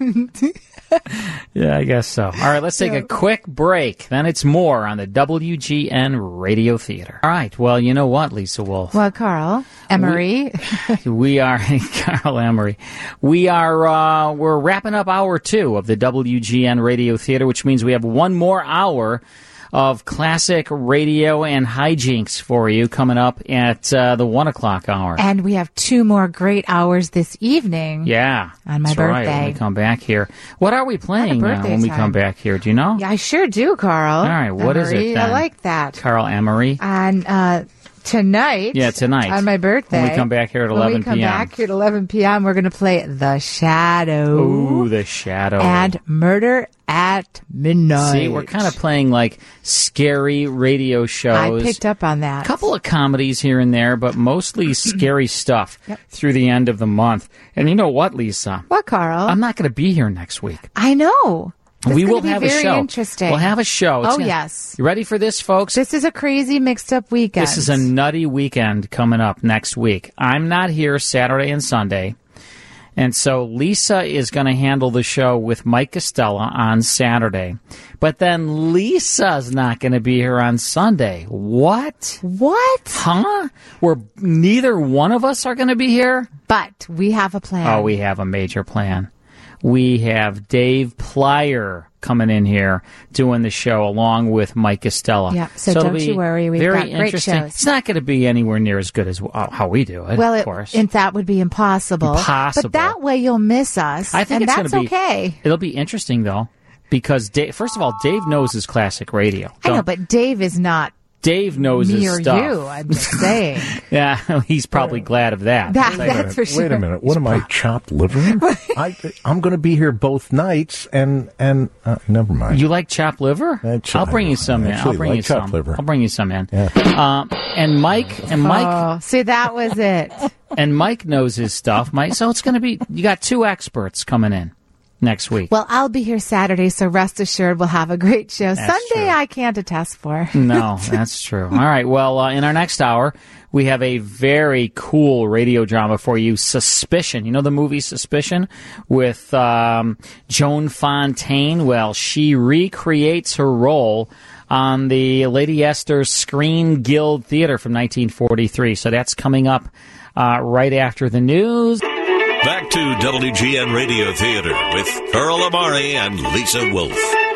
Yeah, I guess so. All right, let's take Yeah. a quick break. Then it's more on the W G N Radio Theater. All right, well, you know what, Lisa Wolf? Well, Carl, Emery. We, we are, Carl Emery, we are, uh, we're wrapping up hour two of the W G N Radio Theater, which means we have one more hour of classic radio and hijinks for you coming up at uh, the one o'clock hour. And we have two more great hours this evening. Yeah. On my that's birthday. Right, when we come back here. What are we playing uh, birthday when we time. come back here? Do you know? Yeah, I sure do, Carl. All right, what is Emery, it I then? like that. Carl Emery. And uh, tonight. Yeah, tonight. On my birthday. When we come back here at when eleven we come p.m. back here at eleven p.m., we're going to play The Shadow. Ooh, The Shadow. And Murder at Midnight. See, we're kind of playing like scary radio shows. I picked up on that. A couple of comedies here and there, but mostly scary stuff Yep. through the end of the month. And you know what, Lisa? What, Carl? I'm not going to be here next week. I know. This we is will gonna be have very a show. Interesting. We'll have a show. It's Oh, gonna- yes. You ready for this, folks? This is a crazy mixed up weekend. This is a nutty weekend coming up next week. I'm not here Saturday and Sunday. And so Lisa is going to handle the show with Mike Costello on Saturday. But then Lisa's not going to be here on Sunday. What? What? Huh? Where neither one of us are going to be here? But we have a plan. Oh, we have a major plan. We have Dave Plyer coming in here doing the show along with Mike Costello. Yeah, so it'll don't be you worry, we've very got great interesting. shows. It's not going to be anywhere near as good as uh, how we do it, well, of it, course. and that would be impossible. Impossible. But that way you'll miss us. I think and it's that's going to be okay. It'll be interesting though, because Dave, first of all, Dave knows his classic radio. I know, Don't- but Dave is not Dave knows me his or stuff. you. I'm just saying. Yeah, he's probably glad of that. That- I'll tell you that's that. for sure. Wait a minute. What am I, chopped liver? I, I'm going to be here both nights, and and uh, never mind. You like chopped liver? Uh, ch- I'll bring I you some in. actually I'll bring like you chopped some. liver. I'll bring you some in. Yeah. Um, and Mike and Mike Oh, see, that was it. and Mike knows his stuff. Mike, so it's going to be. You got two experts coming in next week. Well, I'll be here Saturday, so rest assured we'll have a great show. That's Sunday, true. I can't attest for. No, that's true. All right. Well, uh, in our next hour, we have a very cool radio drama for you, Suspicion. You know the movie Suspicion with um, Joan Fontaine? Well, she recreates her role on the Lady Esther Screen Guild Theater from nineteen forty-three. So that's coming up uh, right after the news. Back to W G N Radio Theater with Earl Amari and Lisa Wolf.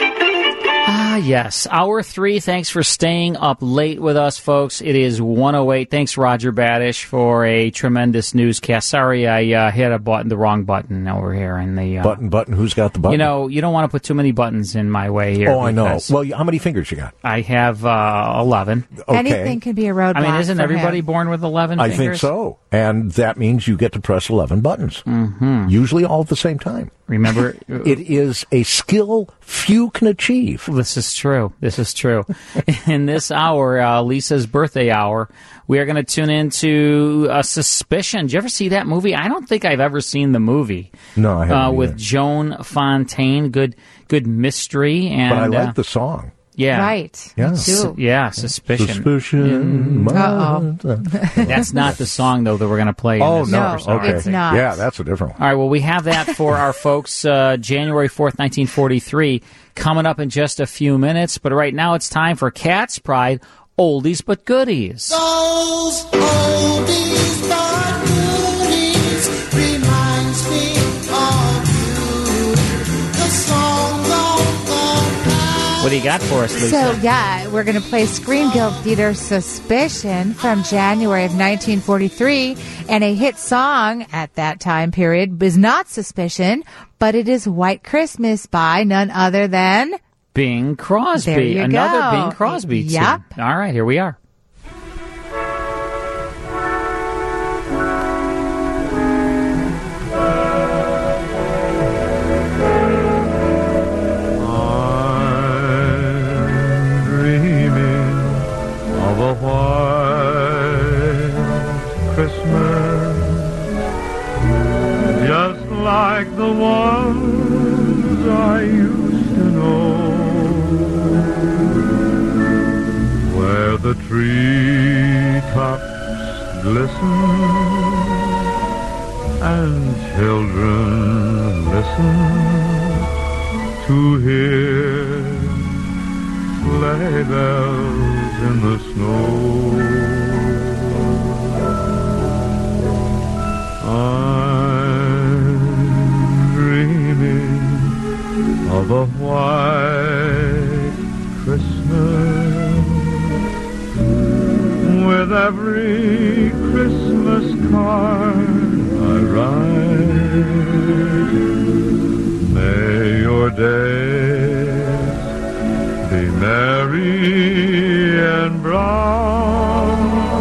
Ah, yes. Hour three. Thanks for staying up late with us, folks. It is one oh eight. Thanks, Roger Badish, for a tremendous newscast. Sorry, I uh, hit a button, the wrong button over here. In the uh, Button, button. Who's got the button? You know, you don't want to put too many buttons in my way here. Oh, I know. because Well, how many fingers you got? I have uh, eleven. Okay. Anything can be a roadblock. I mean, isn't for everybody him. born with eleven I fingers? think so. And that means you get to press eleven buttons. Mm-hmm. Usually all at the same time. Remember, It is a skill few can achieve. This is true. This is true. In this hour, uh, Lisa's birthday hour, we are going to tune into uh, Suspicion. Did you ever see that movie? I don't think I've ever seen the movie. No, I haven't Uh, either. with Joan Fontaine. Good, good mystery. And, But I like uh, the song. Yeah. Right. Yeah. Me Su- too. yeah, Suspicion. Suspicion. Uh-oh. That's not the song, though, that we're going to play. Oh, in this no. hour. Okay. it's not. Yeah, that's a different one. All right, well, we have that for our folks uh, January fourth, nineteen forty-three, coming up in just a few minutes. But right now it's time for Cat's Pride, Oldies But Goodies. Those oldies but goodies reminds me of you. The songs of the past. What do you got for us, Lisa? So, yeah, we're going to play Screen Guild Theater Suspicion from January of nineteen forty-three. And a hit song at that time period is not Suspicion, but it is White Christmas by none other than... Bing Crosby. There you Another go. Bing Crosby tune. Yep. All right, here we are. I'm dreaming of a white Christmas, just like the ones I used to know. glisten, and children listen to hear sleigh bells in the snow. I'm dreaming of a white Christmas, with every Christmas card I write. May your days be merry and bright,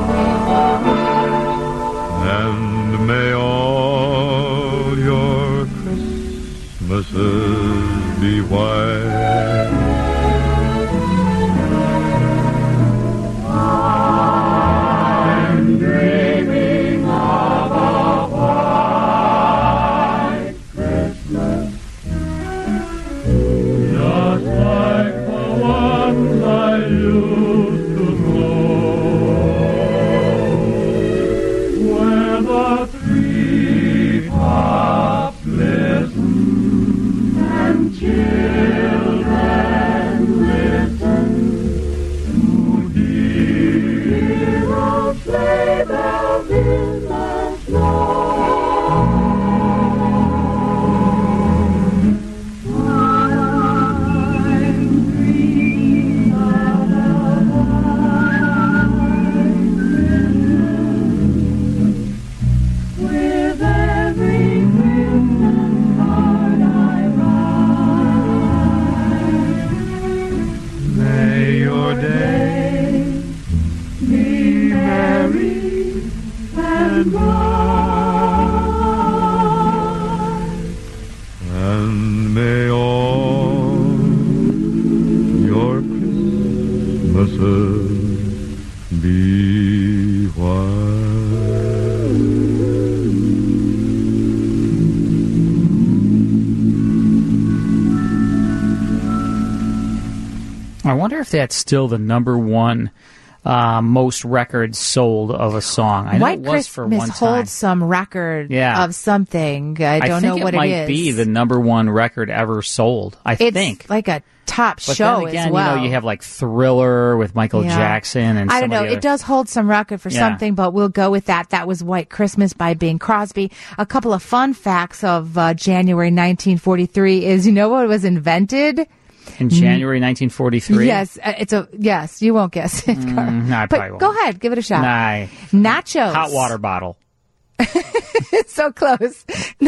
and may all your Christmases be white. I'm dreaming of a white Christmas, just like the ones I used to know, where the treetops glisten and children listen to hear those sleigh bells in the snow. With every Christmas card I write, may your days be merry and bright, and may all your Christmases be white. I wonder if that's still the number one uh, most records sold of a song. I know White it was for Christmas one time. holds some record Yeah. of something. I don't think know what it might it is. be the number one record ever sold. I it's think. like a top But show then again, as well. you know, you have like Thriller with Michael Yeah. Jackson and I some don't know. of the It does hold some record for Yeah. something, but we'll go with that. That was White Christmas by Bing Crosby. A couple of fun facts of uh, January nineteen forty-three is, you know what was invented? in January nineteen forty-three. Yes, uh, it's a yes. You won't guess it. Mm, no, I but probably won't. go ahead, give it a shot. Nah. Nachos. Hot water bottle. So close.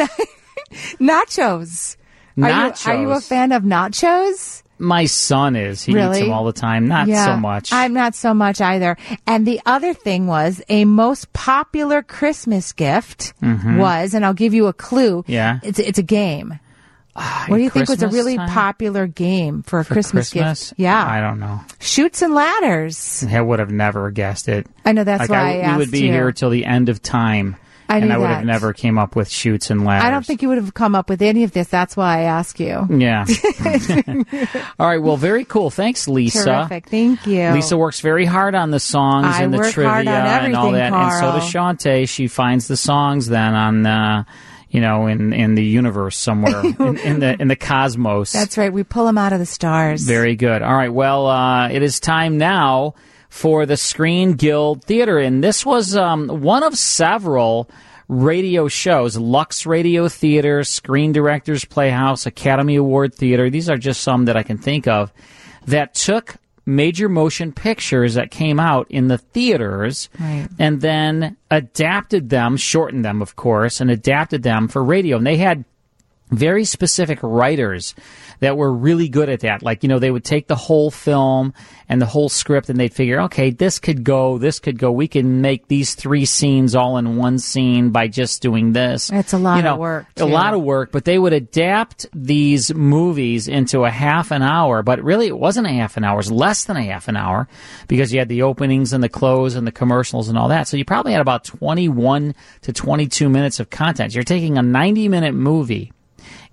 Nachos. Are you, are you a Nachos. fan of nachos? My son is. He Really? eats them all the time. Not Yeah, so much. I'm not so much either. And the other thing was a most popular Christmas gift Mhm. was, and I'll give you a clue. Yeah. It's it's a game. What do you think was a Christmas really time? popular game for a For Christmas, Christmas? gift? Yeah. I don't know. Shoots and ladders. I would have never guessed it. I know, that's like why I, I we asked would be you. here till the end of time, I and knew I would that. have never came up with shoots and ladders. I don't think you would have come up with any of this. That's why I ask you. Yeah. All right. Well, very cool. Thanks, Lisa. Terrific. Thank you. Lisa works very hard on the songs I and the work trivia hard on and all everything, that. And so Carl. does Shantae. She finds the songs then on, uh, you know, in, in the universe somewhere, in, in the in the cosmos. That's right. We pull them out of the stars. Very good. All right. Well, uh, it is time now for the Screen Guild Theater, and this was um, one of several radio shows: Lux Radio Theater, Screen Directors Playhouse, Academy Award Theater. These are just some that I can think of that took major motion pictures that came out in the theaters Right. and then adapted them, shortened them, of course, and adapted them for radio. And they had very specific writers that were really good at that. Like, you know, they would take the whole film and the whole script and they'd figure, okay, this could go, this could go. We can make these three scenes all in one scene by just doing this. It's a lot You know, of work. A too. lot of work, but they would adapt these movies into a half an hour. But really, it wasn't a half an hour. It was less than a half an hour because you had the openings and the close and the commercials and all that. So you probably had about twenty-one to twenty-two minutes of content. You're taking a ninety-minute movie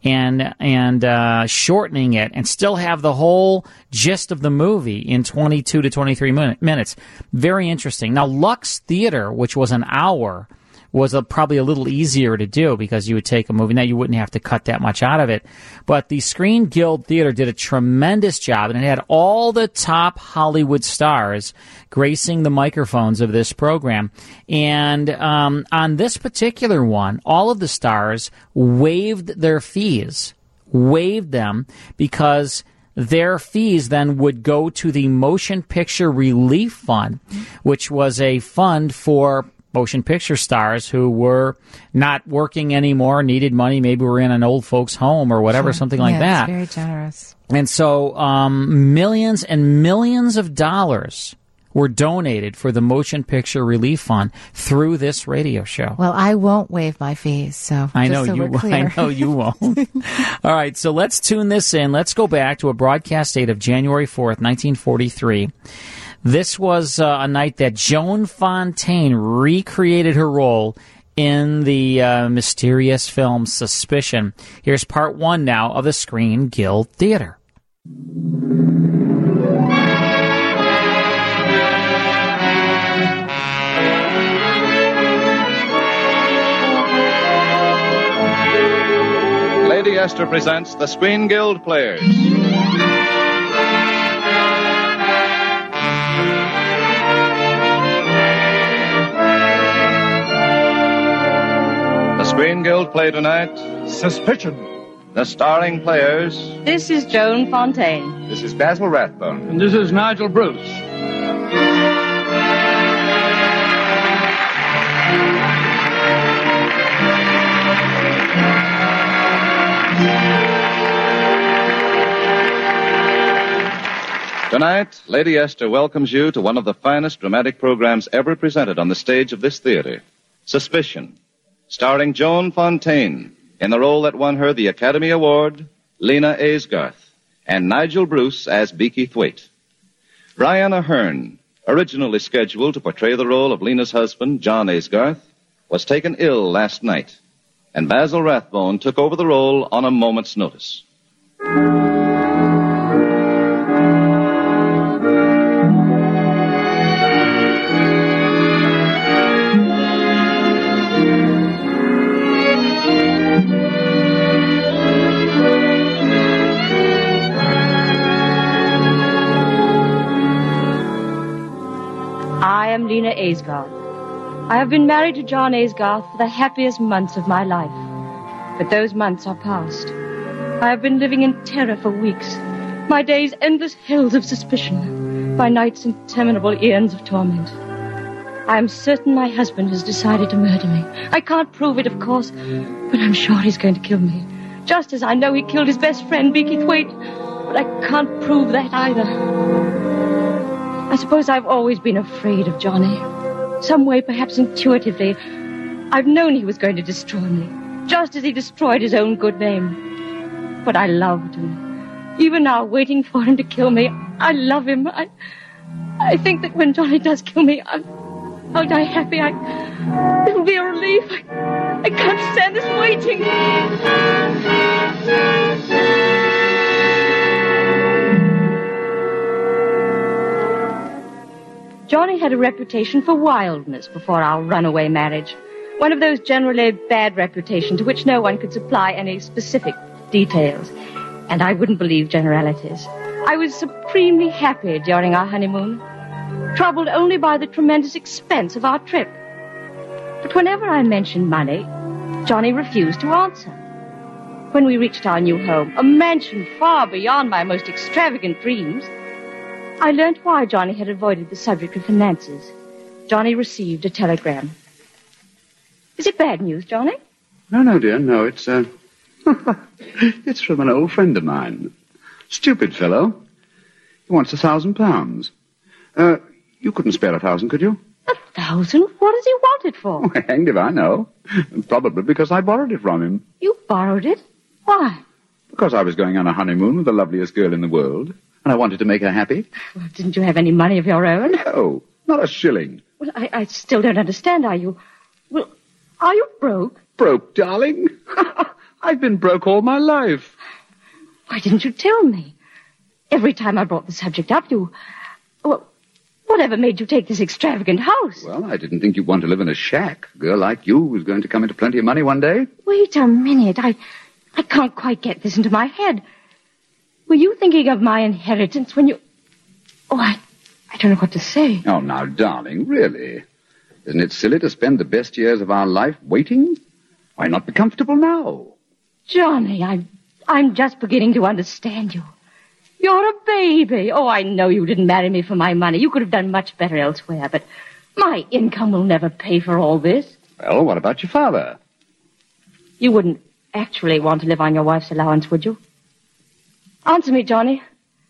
and and uh, shortening it, and still have the whole gist of the movie in twenty-two to twenty-three minutes. Very interesting. Now, Lux Theater, which was an hour, was a, probably a little easier to do because you would take a movie. Now, you wouldn't have to cut that much out of it. But the Screen Guild Theater did a tremendous job, and it had all the top Hollywood stars gracing the microphones of this program. And um, on this particular one, all of the stars waived their fees, waived them because their fees then would go to the Motion Picture Relief Fund, which was a fund for motion picture stars who were not working anymore, needed money, maybe were in an old folks' home or whatever, Sure. something like yeah, that. It's very generous. And so um, millions and millions of dollars were donated for the Motion Picture Relief Fund through this radio show. Well, I won't waive my fees, so I just know so you. we're clear. I know you won't. All right, so let's tune this in. Let's go back to a broadcast date of January fourth, nineteen forty-three. This was uh, a night that Joan Fontaine recreated her role in the uh, mysterious film Suspicion. Here's part one now of the Screen Guild Theater. Lady Esther presents the Screen Guild Players. The Screen Guild play tonight, Suspicion. The starring players. This is Joan Fontaine. This is Basil Rathbone. And this is Nigel Bruce. Tonight, Lady Esther welcomes you to one of the finest dramatic programs ever presented on the stage of this theater, Suspicion, starring Joan Fontaine in the role that won her the Academy Award, Lena Aysgarth, and Nigel Bruce as Beaky Thwaite. Brian Ahern, originally scheduled to portray the role of Lena's husband, John Aysgarth, was taken ill last night, and Basil Rathbone took over the role on a moment's notice. I am Lena Aysgarth. I have been married to John Aysgarth for the happiest months of my life. But those months are past. I have been living in terror for weeks. My days endless hells of suspicion. My nights interminable eons of torment. I am certain my husband has decided to murder me. I can't prove it, of course, but I'm sure he's going to kill me. Just as I know he killed his best friend, Beaky Thwaite. But I can't prove that either. I suppose I've always been afraid of Johnny. Some way, perhaps intuitively, I've known he was going to destroy me, just as he destroyed his own good name. But I loved him. Even now, waiting for him to kill me, I love him. I, I think that when Johnny does kill me, I'll, I'll die happy. I, it'll be a relief. I, I can't stand this waiting. Johnny had a reputation for wildness before our runaway marriage. One of those generally bad reputations to which no one could supply any specific details. And I wouldn't believe generalities. I was supremely happy during our honeymoon, troubled only by the tremendous expense of our trip. But whenever I mentioned money, Johnny refused to answer. When we reached our new home, a mansion far beyond my most extravagant dreams, I learned why Johnny had avoided the subject of finances. Johnny received a telegram. Is it bad news, Johnny? No, no, dear, no, it's, uh, it's from an old friend of mine. Stupid fellow. He wants a thousand pounds. Uh, you couldn't spare a thousand, could you? A thousand? What does he want it for? Oh, hanged if I know. Probably because I borrowed it from him. You borrowed it? Why? Because I was going on a honeymoon with the loveliest girl in the world, and I wanted to make her happy. Well, didn't you have any money of your own? No, not a shilling. Well, I, I still don't understand. Are you... Well, are you broke? Broke, darling? I've been broke all my life. Why didn't you tell me? Every time I brought the subject up, you... Well, whatever made you take this extravagant house? Well, I didn't think you'd want to live in a shack. A girl like you was going to come into plenty of money one day. Wait a minute. I, I can't quite get this into my head. Were you thinking of my inheritance when you... Oh, I, I don't know what to say. Oh, now, darling, really? Isn't it silly to spend the best years of our life waiting? Why not be comfortable now? Johnny, I'm, I'm just beginning to understand you. You're a baby. Oh, I know you didn't marry me for my money. You could have done much better elsewhere, but my income will never pay for all this. Well, what about your father? You wouldn't actually want to live on your wife's allowance, would you? Answer me, Johnny.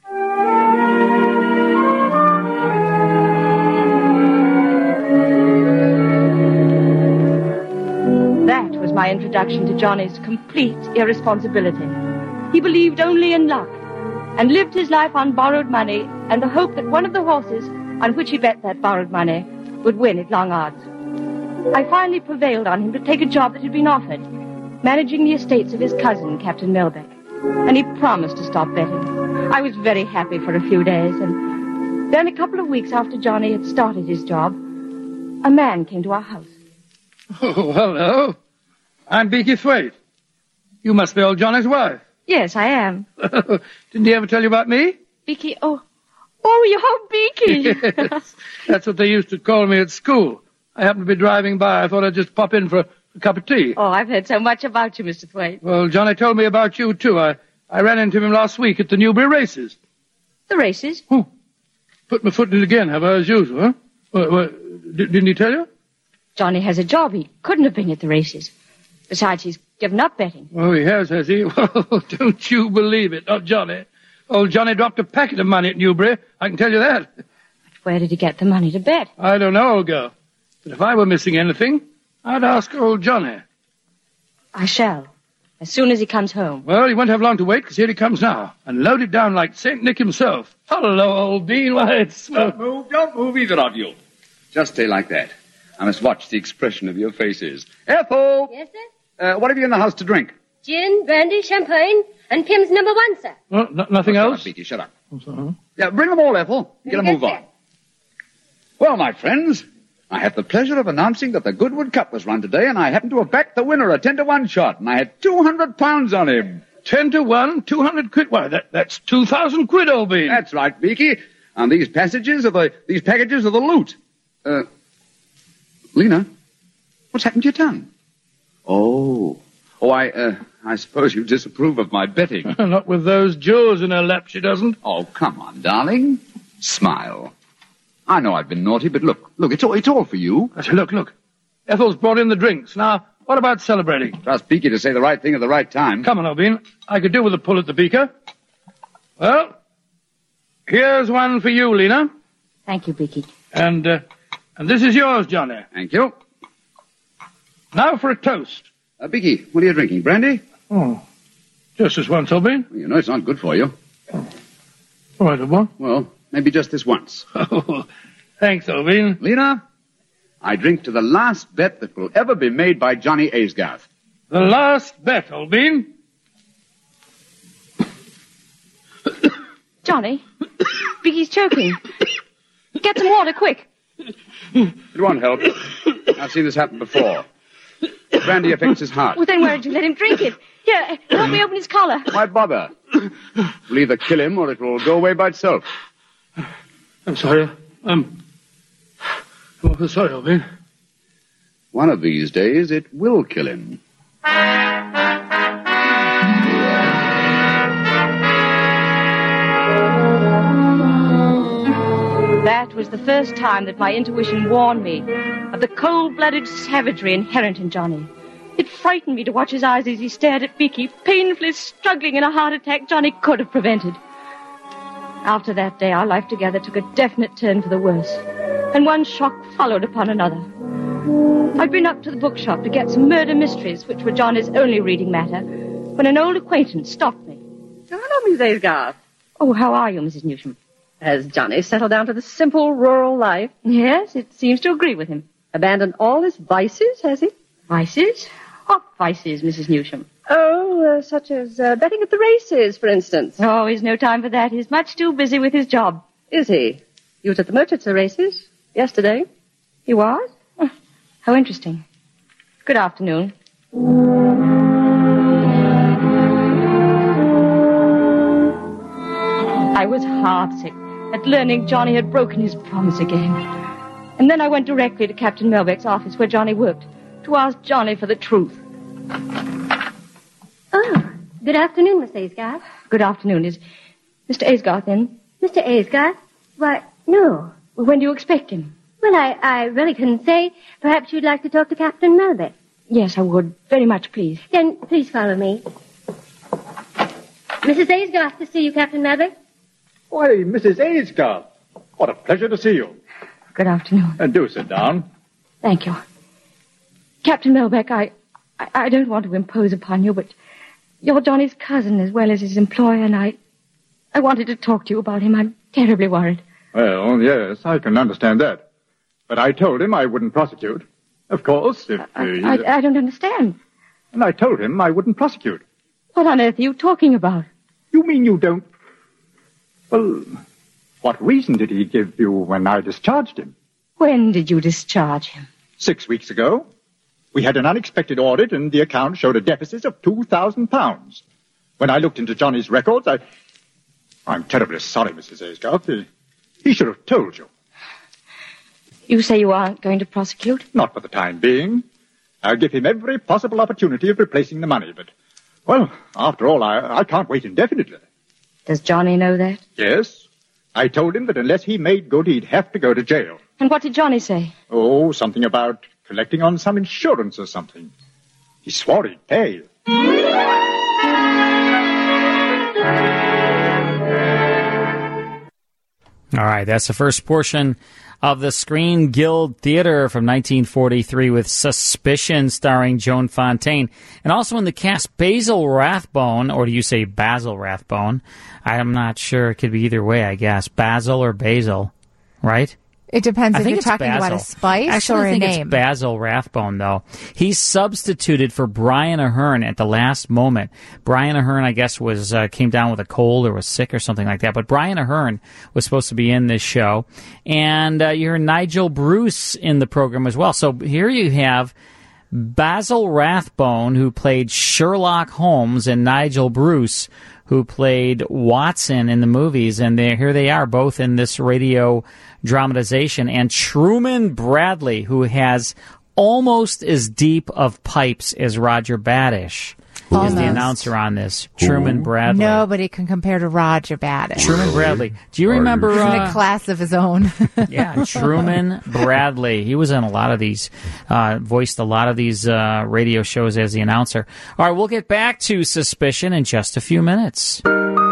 That was my introduction to Johnny's complete irresponsibility. He believed only in luck and lived his life on borrowed money and the hope that one of the horses on which he bet that borrowed money would win at long odds. I finally prevailed on him to take a job that had been offered, managing the estates of his cousin, Captain Melbeck, and he promised to stop betting. I was very happy for a few days, and then a couple of weeks after Johnny had started his job, a man came to our house. Oh, hello. I'm Beaky Thwaite. You must be old Johnny's wife. Yes, I am. Didn't he ever tell you about me? Beaky, oh, oh, you're Beaky. Yes, that's what they used to call me at school. I happened to be driving by. I thought I'd just pop in for a, a cup of tea. Oh, I've heard so much about you, Mister Thwaite. Well, Johnny told me about you, too. I, I ran into him last week at the Newbury races. The races? Oh, put my foot in it again, have I, as usual, huh? Well, well, d- didn't he tell you? Johnny has a job. He couldn't have been at the races. Besides, he's given up betting. Oh, he has, has he? Well, don't you believe it, not Johnny. Old Johnny dropped a packet of money at Newbury, I can tell you that. But where did he get the money to bet? I don't know, old girl. But if I were missing anything, I'd ask old Johnny. I shall, as soon as he comes home. Well, he won't have long to wait, because here he comes now, and loaded down like Saint Nick himself. Hello, old bean. Why, it's... Don't move, don't move, either of you. Just stay like that. I must watch the expression of your faces. Ethel! Yes, sir? Uh, what have you in the house to drink? Gin, brandy, champagne, and Pim's number one, sir. Well, n- nothing oh, else? Shut up, Beaky, shut up. Oh, sorry. Yeah, bring them all, Ethel. Get a Yes, move on. sir. Well, my friends, I have the pleasure of announcing that the Goodwood Cup was run today, and I happen to have backed the winner, a ten to one shot, and I had two hundred pounds on him. Ten to one, two hundred quid. Why, that, that's two thousand quid, old bean. That's right, Beaky. And these passages are the, these packages are the loot. Uh, Lena, what's happened to your tongue? Oh. Oh, I, uh, I suppose you disapprove of my betting. Not with those jaws in her lap, she doesn't. Oh, come on, darling. Smile. I know I've been naughty, but look, look, it's all, it's all for you. I say, look, look. Ethel's brought in the drinks. Now, what about celebrating? Trust Beaky to say the right thing at the right time. Come on, old bean. I could do with a pull at the beaker. Well, here's one for you, Lena. Thank you, Beaky. And, uh, and this is yours, Johnny. Thank you. Now for a toast. Uh, Beaky, what are you drinking, brandy? Oh, just this once, old bean. Well, you know it's not good for you. All right, old boy. Well, maybe just this once. Oh, thanks, old bean. Lena, I drink to the last bet that will ever be made by Johnny Aysgarth. The last bet, old bean. Johnny, Beaky's choking. Get some water, quick. It won't help. I've seen this happen before. Brandy affects his heart. Well, then why did you let him drink it? Here, help me open his collar. Why bother? We'll either kill him or it will go away by itself. I'm sorry. I'm... I'm awful sorry, old bean. One of these days, it will kill him. That was the first time that my intuition warned me of the cold-blooded savagery inherent in Johnny. It frightened me to watch his eyes as he stared at Beaky, painfully struggling in a heart attack Johnny could have prevented. After that day, our life together took a definite turn for the worse, and one shock followed upon another. I'd been up to the bookshop to get some murder mysteries, which were Johnny's only reading matter, when an old acquaintance stopped me. Hello, Miss Aysgarth. Oh, how are you, Missus Newsham? Has Johnny settled down to the simple rural life? Yes, it seems to agree with him. Abandoned all his vices, has he? Vices? What vices, Missus Newsham? Oh, uh, such as uh, betting at the races, for instance. Oh, he's no time for that. He's much too busy with his job. Is he? He was at the Merchants' races yesterday. He was? Oh, how interesting. Good afternoon. I was heartsick at learning Johnny had broken his promise again. And then I went directly to Captain Melbeck's office where Johnny worked to ask Johnny for the truth. Oh, good afternoon, Miss Aysgarth. Good afternoon. Is Mister Aysgarth in? Mister Aysgarth? Why, no. Well, when do you expect him? Well, I, I really couldn't say. Perhaps you'd like to talk to Captain Melbeck. Yes, I would. Very much, please. Then please follow me. Missus Aysgarth to see you, Captain Melbeck. Why, Missus Aysgarth. What a pleasure to see you. Good afternoon. And do sit down. Thank you. Captain Melbeck, I, I, I don't want to impose upon you, but you're Johnny's cousin as well as his employer, and I, I wanted to talk to you about him. I'm terribly worried. Well, yes, I can understand that. But I told him I wouldn't prosecute. Of course, if... I, uh, I, I don't understand. And I told him I wouldn't prosecute. What on earth are you talking about? You mean you don't... Well, what reason did he give you when I discharged him? When did you discharge him? Six weeks ago. We had an unexpected audit, and the account showed a deficit of two thousand pounds. When I looked into Johnny's records, I... I'm terribly sorry, Missus Aysgarth. He, he should have told you. You say you aren't going to prosecute? Not for the time being. I'll give him every possible opportunity of replacing the money, but... Well, after all, I, I can't wait indefinitely. Does Johnny know that? Yes. I told him that unless he made good, he'd have to go to jail. And what did Johnny say? Oh, something about collecting on some insurance or something. He swore he'd pay. All right, that's the first portion of the Screen Guild Theater from nineteen forty-three with Suspicion starring Joan Fontaine. And also in the cast, Basil Rathbone, or do you say Basil Rathbone? I'm not sure. It could be either way, I guess. Basil or Basil, right? It depends I if think you're it's talking Basil. about a spice Actually, or I a think name. it's Basil Rathbone, though. He substituted for Brian Ahern at the last moment. Brian Ahern, I guess, was uh, came down with a cold or was sick or something like that. But Brian Ahern was supposed to be in this show. And uh, you hear Nigel Bruce in the program as well. So here you have Basil Rathbone, who played Sherlock Holmes, and Nigel Bruce, who played Watson in the movies, and they, here they are both in this radio dramatization. And Truman Bradley, who has almost as deep of pipes as Roger Badish, is Almost. the announcer on this. Truman Bradley. Nobody can compare to Roger Badish. Truman Bradley. Do you remember... He's in Uh, a class of his own. yeah, Truman Bradley. He was in a lot of these, uh, voiced a lot of these uh, radio shows as the announcer. All right, we'll get back to Suspicion in just a few minutes.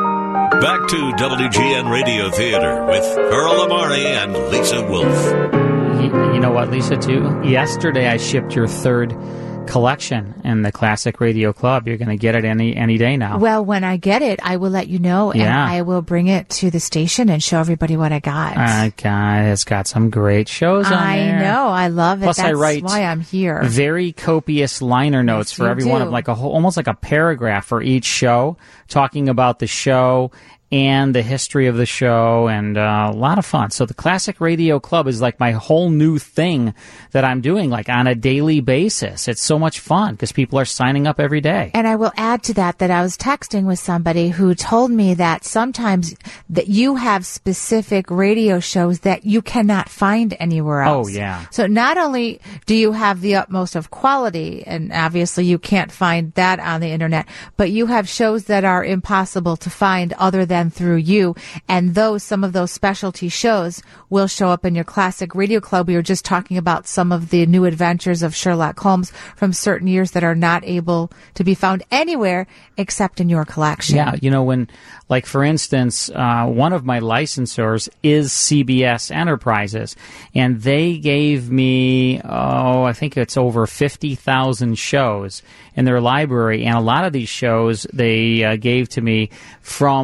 Back to W G N Radio Theater with Earl Amari and Lisa Wolf. You, you know what, Lisa, too? Yesterday I shipped your third collection in the Classic Radio Club. You're going to get it any any day now. Well, when I get it, I will let you know, and Yeah. I will bring it to the station and show everybody what I got. Uh, God, it's got some great shows on I there. know. I love it. Plus, That's I write why I'm here. very copious liner notes Yes, for you every one do. of like a whole, almost like a paragraph for each show, talking about the show and the history of the show, and uh, a lot of fun. So the Classic Radio Club is like my whole new thing that I'm doing, like on a daily basis. It's so much fun because people are signing up every day. And I will add to that that I was texting with somebody who told me that sometimes that you have specific radio shows that you cannot find anywhere else. Oh, yeah. So not only do you have the utmost of quality, and obviously you can't find that on the internet, but you have shows that are impossible to find other than through you. And those, some of those specialty shows will show up in your Classic Radio Club. We were just talking about some of the new adventures of Sherlock Holmes from certain years that are not able to be found anywhere except in your collection. Yeah, you know, when, like, for instance, uh, one of my licensors is C B S Enterprises, and they gave me, oh, I think it's over fifty thousand shows in their library, and a lot of these shows they uh, gave to me from the library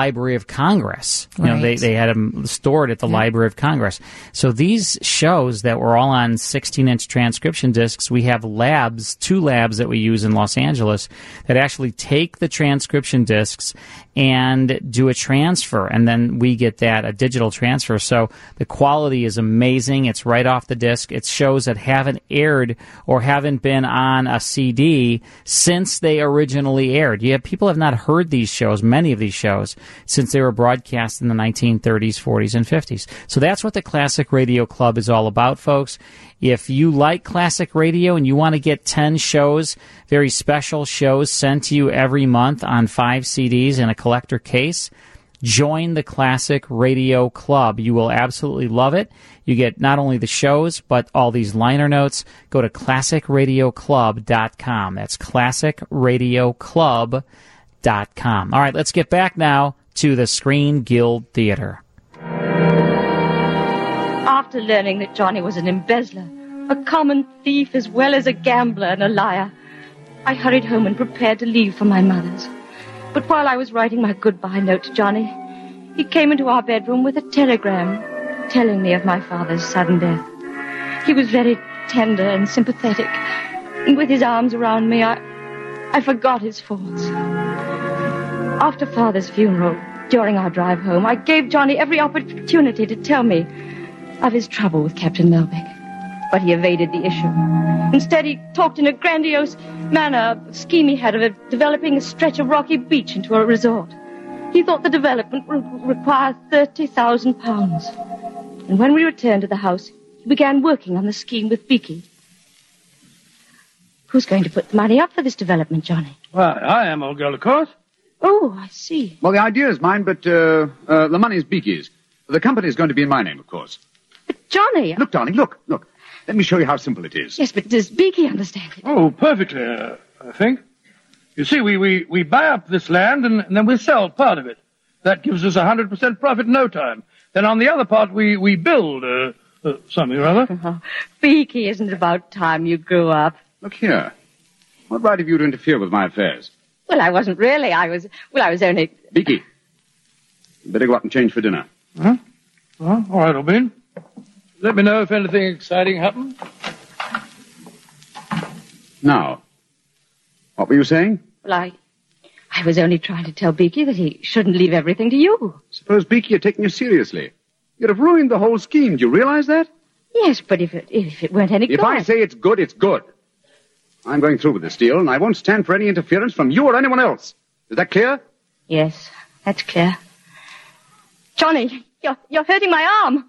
Library of Congress. You know, they, Right. they had them stored at the Library of Congress. So these shows that were all on sixteen-inch transcription discs, we have labs, two labs that we use in Los Angeles that actually take the transcription discs and do a transfer, and then we get that, a digital transfer. So the quality is amazing. It's right off the disc. It's shows that haven't aired or haven't been on a C D since they originally aired. Yeah, people have not heard these shows, many of these shows, since they were broadcast in the nineteen thirties, forties, and fifties. So that's what the Classic Radio Club is all about, folks. If you like classic radio and you want to get ten shows, very special shows sent to you every month on five C Ds in a collector case, join the Classic Radio Club. You will absolutely love it. You get not only the shows, but all these liner notes. Go to classic radio club dot com. That's classic radio club dot com. All right, let's get back now to the Screen Guild Theater. After learning that Johnny was an embezzler, a common thief as well as a gambler and a liar, I hurried home and prepared to leave for my mother's. But while I was writing my goodbye note to Johnny, he came into our bedroom with a telegram telling me of my father's sudden death. He was very tender and sympathetic, and with his arms around me, I, I forgot his faults. After Father's funeral, during our drive home, I gave Johnny every opportunity to tell me of his trouble with Captain Melbeck. But he evaded the issue. Instead, he talked in a grandiose manner, a scheme he had of developing a stretch of rocky beach into a resort. He thought the development would require thirty thousand pounds. And when we returned to the house, he began working on the scheme with Beaky. Who's going to put the money up for this development, Johnny? Why, I am, old girl, of course. Oh, I see. Well, the idea is mine, but uh, uh, the money is Beaky's. The company is going to be in my name, of course. But, Johnny... Look, darling, look, look. Let me show you how simple it is. Yes, but does Beaky understand it? Oh, perfectly, uh, I think. You see, we, we, we buy up this land and, and then we sell part of it. That gives us a one hundred percent profit in no time. Then on the other part, we, we build uh, uh, something or other. Oh, Beaky, isn't it about time you grew up? Look here. What right have you to interfere with my affairs? Well, I wasn't really. I was... Well, I was only... Beaky, you better go out and change for dinner. Huh? Well, all right, O'Bean. Let me know if anything exciting happens. Now, what were you saying? Well, I... I was only trying to tell Beaky that he shouldn't leave everything to you. Suppose Beaky had taken you seriously. You'd have ruined the whole scheme. Do you realize that? Yes, but if it, if it weren't any If good... I say it's good, it's good. I'm going through with this deal, and I won't stand for any interference from you or anyone else. Is that clear? Yes, that's clear. Johnny, you're, you're hurting my arm.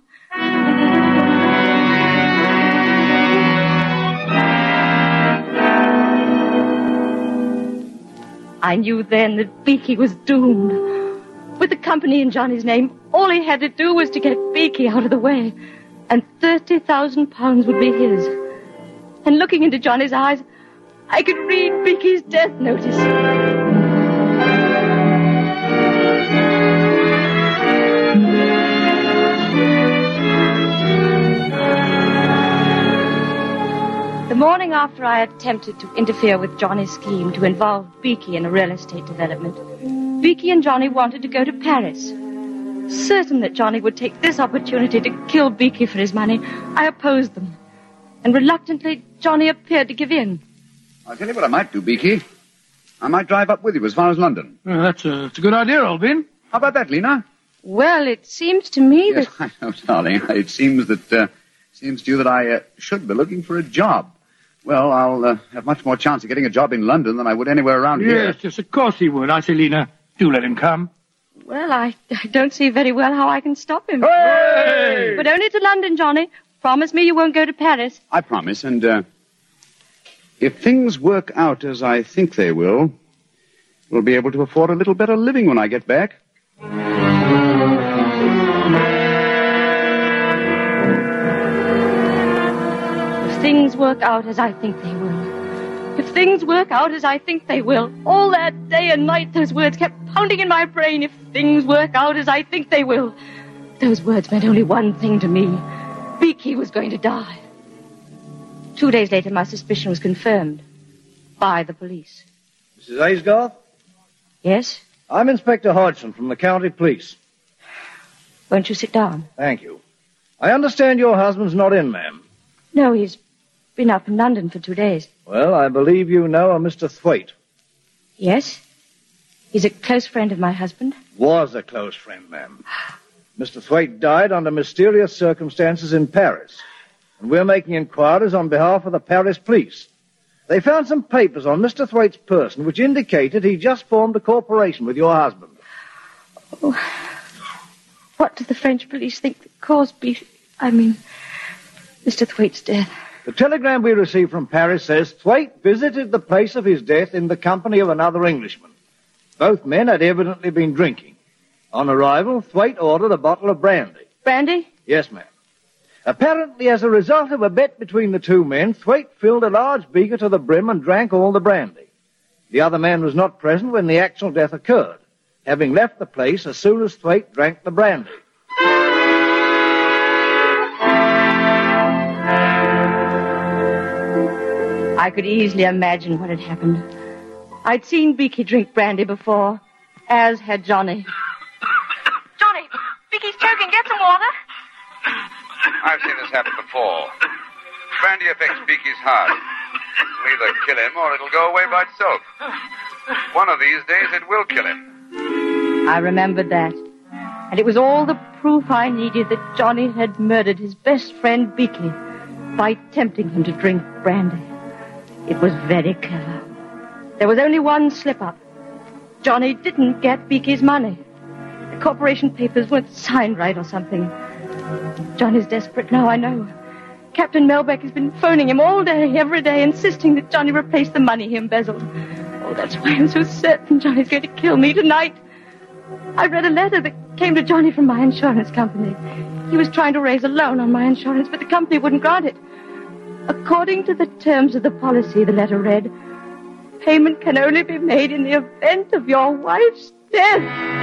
I knew then that Beaky was doomed. With the company in Johnny's name, all he had to do was to get Beaky out of the way, and thirty thousand pounds would be his. And looking into Johnny's eyes, I could read Beaky's death notice. The morning after I attempted to interfere with Johnny's scheme to involve Beaky in a real estate development, Beaky and Johnny wanted to go to Paris. Certain that Johnny would take this opportunity to kill Beaky for his money, I opposed them. And reluctantly, Johnny appeared to give in. I'll tell you what I might do, Beaky. I might drive up with you as far as London. Well, that's, a, that's a good idea, old Bean. How about that, Lena? Well, it seems to me Yes, that... I know, darling. It seems that, uh, seems to you that I uh, should be looking for a job. Well, I'll uh, have much more chance of getting a job in London than I would anywhere around yes, here. Yes, yes, of course he would. I say, Lena, do let him come. Well, I, I don't see very well how I can stop him. Hey! But only to London, Johnny. Promise me you won't go to Paris. I promise, and uh, if things work out as I think they will, we'll be able to afford a little better living when I get back. If things work out as I think they will. If things work out as I think they will. All that day and night those words kept pounding in my brain. If things work out as I think they will. Those words meant only one thing to me. Beaky was going to die. Two days later, my suspicion was confirmed by the police. Missus Aysgarth? Yes? I'm Inspector Hodgson from the county police. Won't you sit down? Thank you. I understand your husband's not in, ma'am. No, he's been up in London for two days. Well, I believe you know a Mister Thwaite. Yes? He's a close friend of my husband. Was a close friend, ma'am. Mister Thwaite died under mysterious circumstances in Paris, and we're making inquiries on behalf of the Paris police. They found some papers on Mister Thwaite's person which indicated he just formed a corporation with your husband. Oh, what do the French police think that caused me, I mean, Mister Thwaite's death? The telegram we received from Paris says Thwaite visited the place of his death in the company of another Englishman. Both men had evidently been drinking. On arrival, Thwaite ordered a bottle of brandy. Brandy? Yes, ma'am. Apparently, as a result of a bet between the two men, Thwaite filled a large beaker to the brim and drank all the brandy. The other man was not present when the actual death occurred, having left the place as soon as Thwaite drank the brandy. I could easily imagine what had happened. I'd seen Beaky drink brandy before, as had Johnny. Johnny, Vicky's choking. Get some water. I've seen this happen before. Brandy affects Beaky's heart. It'll either kill him or it'll go away by itself. One of these days it will kill him. I remembered that. And it was all the proof I needed that Johnny had murdered his best friend Beaky by tempting him to drink brandy. It was very clever. There was only one slip-up. Johnny didn't get Beaky's money. The corporation papers weren't signed right or something. Johnny's desperate now, I know. Captain Melbeck has been phoning him all day, every day, insisting that Johnny replace the money he embezzled. Oh, that's why I'm so certain Johnny's going to kill me tonight. I read a letter that came to Johnny from my insurance company. He was trying to raise a loan on my insurance, but the company wouldn't grant it. According to the terms of the policy, the letter read, payment can only be made in the event of your wife's death.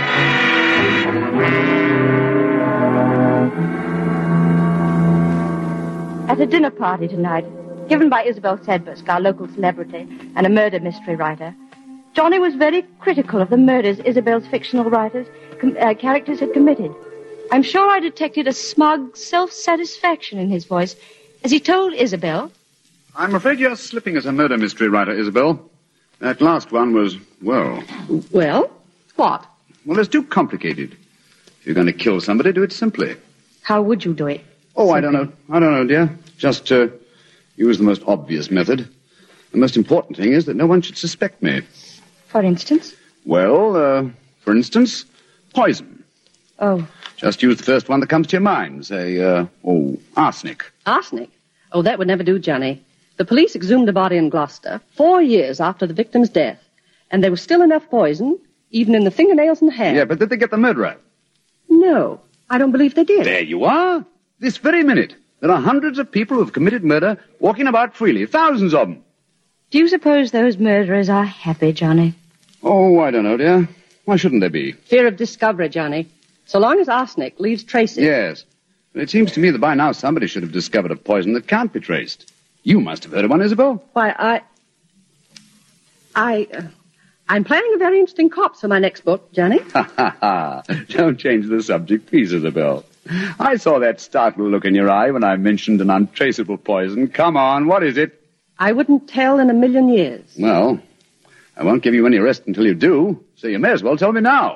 At a dinner party tonight, given by Isabel Sedbersk, our local celebrity and a murder mystery writer, Johnny was very critical of the murders Isabel's fictional writers, com- uh, characters had committed. I'm sure I detected a smug self-satisfaction in his voice as he told Isabel... I'm afraid you're slipping as a murder mystery writer, Isabel. That last one was, well... Well? What? Well, it's too complicated. If you're going to kill somebody, do it simply. How would you do it? Oh, simply? I don't know. I don't know, dear. Just uh, use the most obvious method. The most important thing is that no one should suspect me. For instance? Well, uh, for instance, poison. Oh. Just use the first one that comes to your mind. Say, uh, oh, arsenic. Arsenic? Oh, that would never do, Johnny. The police exhumed a body in Gloucester four years after the victim's death, and there was still enough poison, even in the fingernails and hair. Yeah, but did they get the murderer? No, I don't believe they did. There you are. This very minute, there are hundreds of people who have committed murder walking about freely, thousands of them. Do you suppose those murderers are happy, Johnny? Oh, I don't know, dear. Why shouldn't they be? Fear of discovery, Johnny. So long as arsenic leaves traces. Yes. But it seems to me that by now somebody should have discovered a poison that can't be traced. You must have heard of one, Isabel. Why, I... I... Uh, I'm planning a very interesting corpse for my next book, Johnny. Ha, ha, ha. Don't change the subject, please, Isabel. I saw that startled look in your eye when I mentioned an untraceable poison. Come on, what is it? I wouldn't tell in a million years. Well, I won't give you any rest until you do, so you may as well tell me now.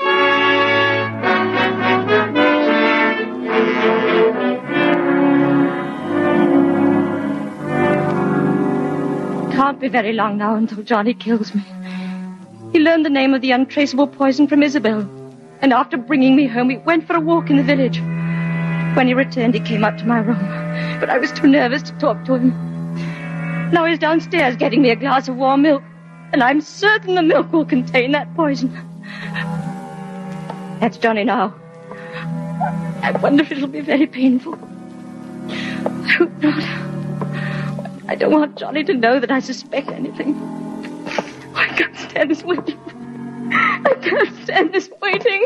Can't be very long now until Johnny kills me. He learned the name of the untraceable poison from Isabel, and after bringing me home, he went for a walk in the village. When he returned, he came up to my room, but I was too nervous to talk to him. Now he's downstairs getting me a glass of warm milk, and I'm certain the milk will contain that poison. That's Johnny now. I wonder if it'll be very painful. I hope not. I don't want Johnny to know that I suspect anything. I can't stand this waiting. I can't stand this waiting.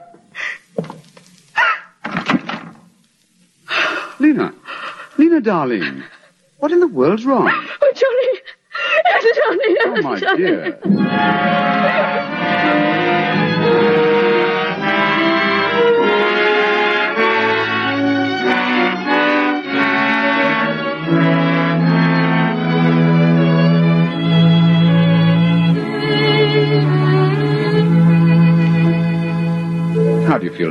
Lena. Lena, darling. What in the world's wrong? Oh, Johnny. Johnny. Oh, my Johnny. dear.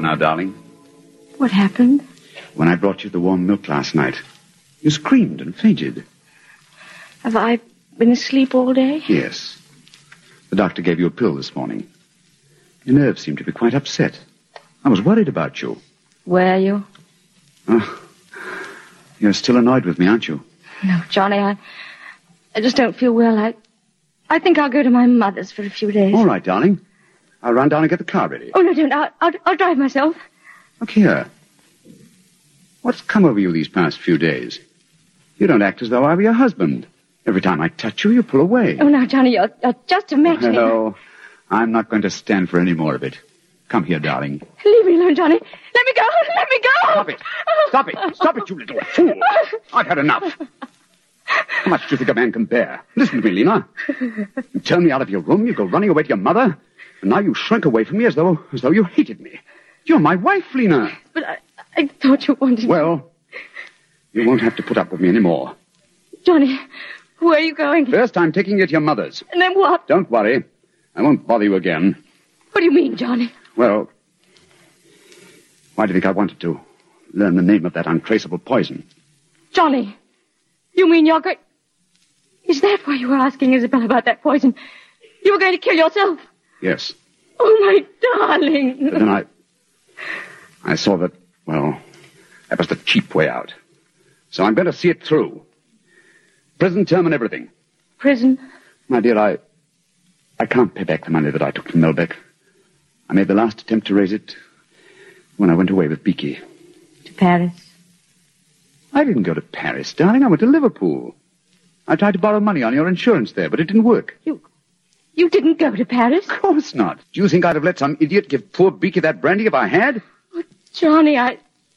now, darling. What happened? When I brought you the warm milk last night, you screamed and fainted. Have I been asleep all day? Yes. The doctor gave you a pill this morning. Your nerves seem to be quite upset. I was worried about you. Were you? Oh, you're still annoyed with me, aren't you? No, Johnny, I, I just don't feel well. I, I think I'll go to my mother's for a few days. All right, darling. I'll run down and get the car ready. Oh, no, don't. I'll, I'll, I'll drive myself. Look here. What's come over you these past few days? You don't act as though I were your husband. Every time I touch you, you pull away. Oh, now, Johnny, you're, you're just imagining. No, I'm not going to stand for any more of it. Come here, darling. Leave me alone, Johnny. Let me go. Let me go. Stop it. Stop it. Stop it, you little fool. I've had enough. How much do you think a man can bear? Listen to me, Lena. You turn me out of your room, you go running away to your mother, and now you shrink away from me as though as though you hated me. You're my wife, Lena. But I, I thought you wanted Well, to... you won't have to put up with me anymore. Johnny, where are you going? First, I'm taking you to your mother's. And then what? Don't worry. I won't bother you again. What do you mean, Johnny? Well, why do you think I wanted to learn the name of that untraceable poison? Johnny, you mean you're going... Is that why you were asking Isabel about that poison? You were going to kill yourself? Yes. Oh, my darling. But then I... I saw that, well, that was the cheap way out. So I'm going to see it through. Prison term and everything. Prison? My dear, I... I can't pay back the money that I took from Melbeck. I made the last attempt to raise it when I went away with Beaky. To Paris? I didn't go to Paris, darling. I went to Liverpool. I tried to borrow money on your insurance there, but it didn't work. You... You didn't go to Paris? Of course not. Do you think I'd have let some idiot give poor Beaky that brandy if I had? Oh, Johnny, I...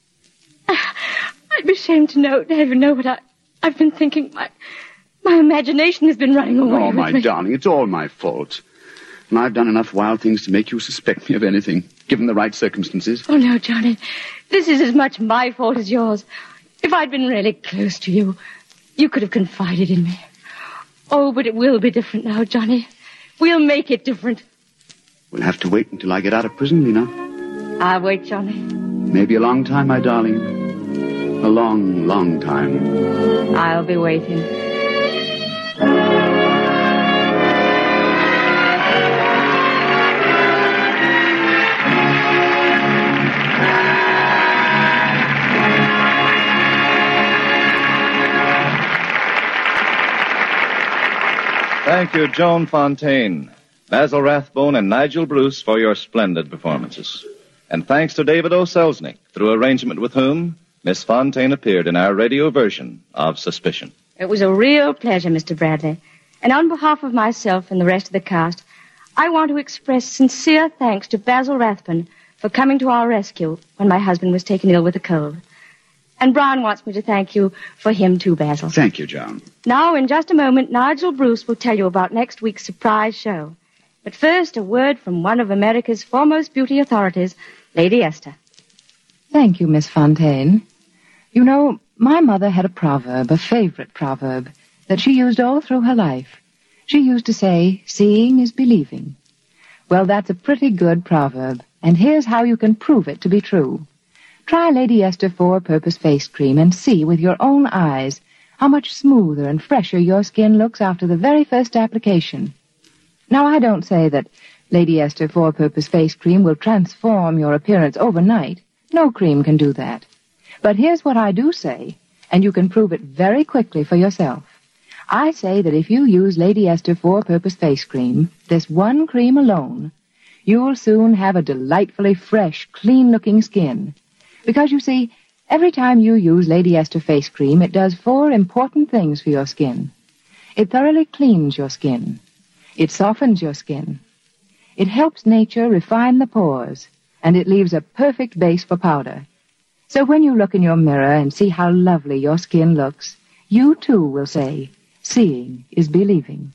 I'd be ashamed to know, to even know what I... I've been thinking. My... My imagination has been running away Oh, with my me. darling, it's all my fault. And I've done enough wild things to make you suspect me of anything, given the right circumstances. Oh, no, Johnny. This is as much my fault as yours. If I'd been really close to you, you could have confided in me. Oh, but it will be different now, Johnny. We'll make it different. We'll have to wait until I get out of prison, Lena. I'll wait, Johnny. Maybe a long time, my darling. A long, long time. I'll be waiting. Thank you, Joan Fontaine, Basil Rathbone, and Nigel Bruce for your splendid performances. And thanks to David O. Selznick, through arrangement with whom Miss Fontaine appeared in our radio version of Suspicion. It was a real pleasure, Mister Bradley. And on behalf of myself and the rest of the cast, I want to express sincere thanks to Basil Rathbone for coming to our rescue when my husband was taken ill with a cold. And Brian wants me to thank you for him too, Basil. Thank you, Joan. Now, in just a moment, Nigel Bruce will tell you about next week's surprise show. But first, a word from one of America's foremost beauty authorities, Lady Esther. Thank you, Miss Fontaine. You know, my mother had a proverb, a favorite proverb, that she used all through her life. She used to say, seeing is believing. Well, that's a pretty good proverb, and here's how you can prove it to be true. Try Lady Esther four-purpose face cream and see with your own eyes how much smoother and fresher your skin looks after the very first application. Now, I don't say that Lady Esther four-purpose face cream will transform your appearance overnight. No cream can do that. But here's what I do say, and you can prove it very quickly for yourself. I say that if you use Lady Esther four-purpose face cream, this one cream alone, you'll soon have a delightfully fresh, clean-looking skin. Because, you see, every time you use Lady Esther face cream, it does four important things for your skin. It thoroughly cleans your skin. It softens your skin. It helps nature refine the pores, and it leaves a perfect base for powder. So when you look in your mirror and see how lovely your skin looks, you too will say, seeing is believing.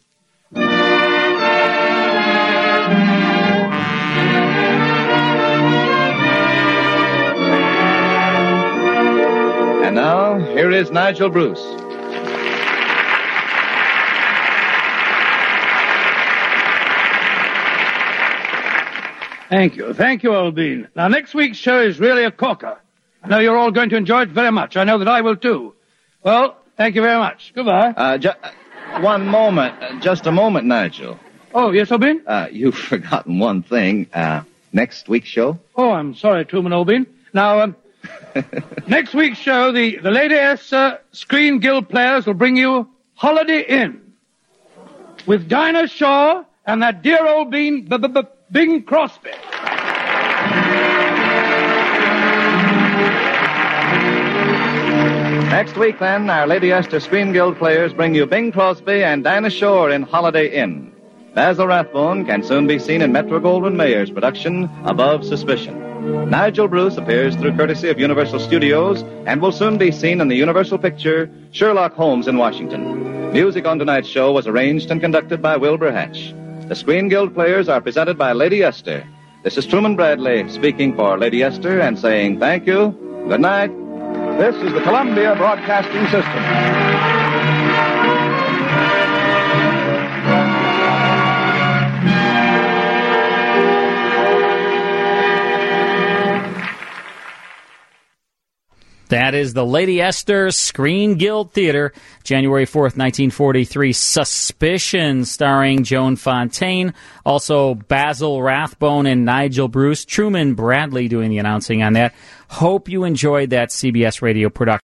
And now, here is Nigel Bruce. Thank you. Thank you, Old Bean. Now, next week's show is really a corker. I know you're all going to enjoy it very much. I know that I will, too. Well, thank you very much. Goodbye. Uh, ju- uh, one moment. Uh, just a moment, Nigel. Oh, yes, Old Bean? Uh, you've forgotten one thing. Uh, next week's show? Oh, I'm sorry, Truman Old Bean. Now, um, next week's show, the, the Lady S uh, Screen Guild players will bring you Holiday Inn with Dinah Shaw and that dear old bean, B- B- B- Bing Crosby. Next week, then, our Lady Esther Screen Guild players bring you Bing Crosby and Dinah Shore in Holiday Inn. Basil Rathbone can soon be seen in Metro-Goldwyn-Mayer's production, Above Suspicion. Nigel Bruce appears through courtesy of Universal Studios and will soon be seen in the Universal picture Sherlock Holmes in Washington. Music on tonight's show was arranged and conducted by Wilbur Hatch. The Screen Guild players are presented by Lady Esther. This is Truman Bradley speaking for Lady Esther and saying thank you, good night. This is the Columbia Broadcasting System. That is the Lady Esther Screen Guild Theater, January fourth, nineteen forty-three, Suspicion, starring Joan Fontaine, also Basil Rathbone and Nigel Bruce, Truman Bradley doing the announcing on that. Hope you enjoyed that C B S radio production.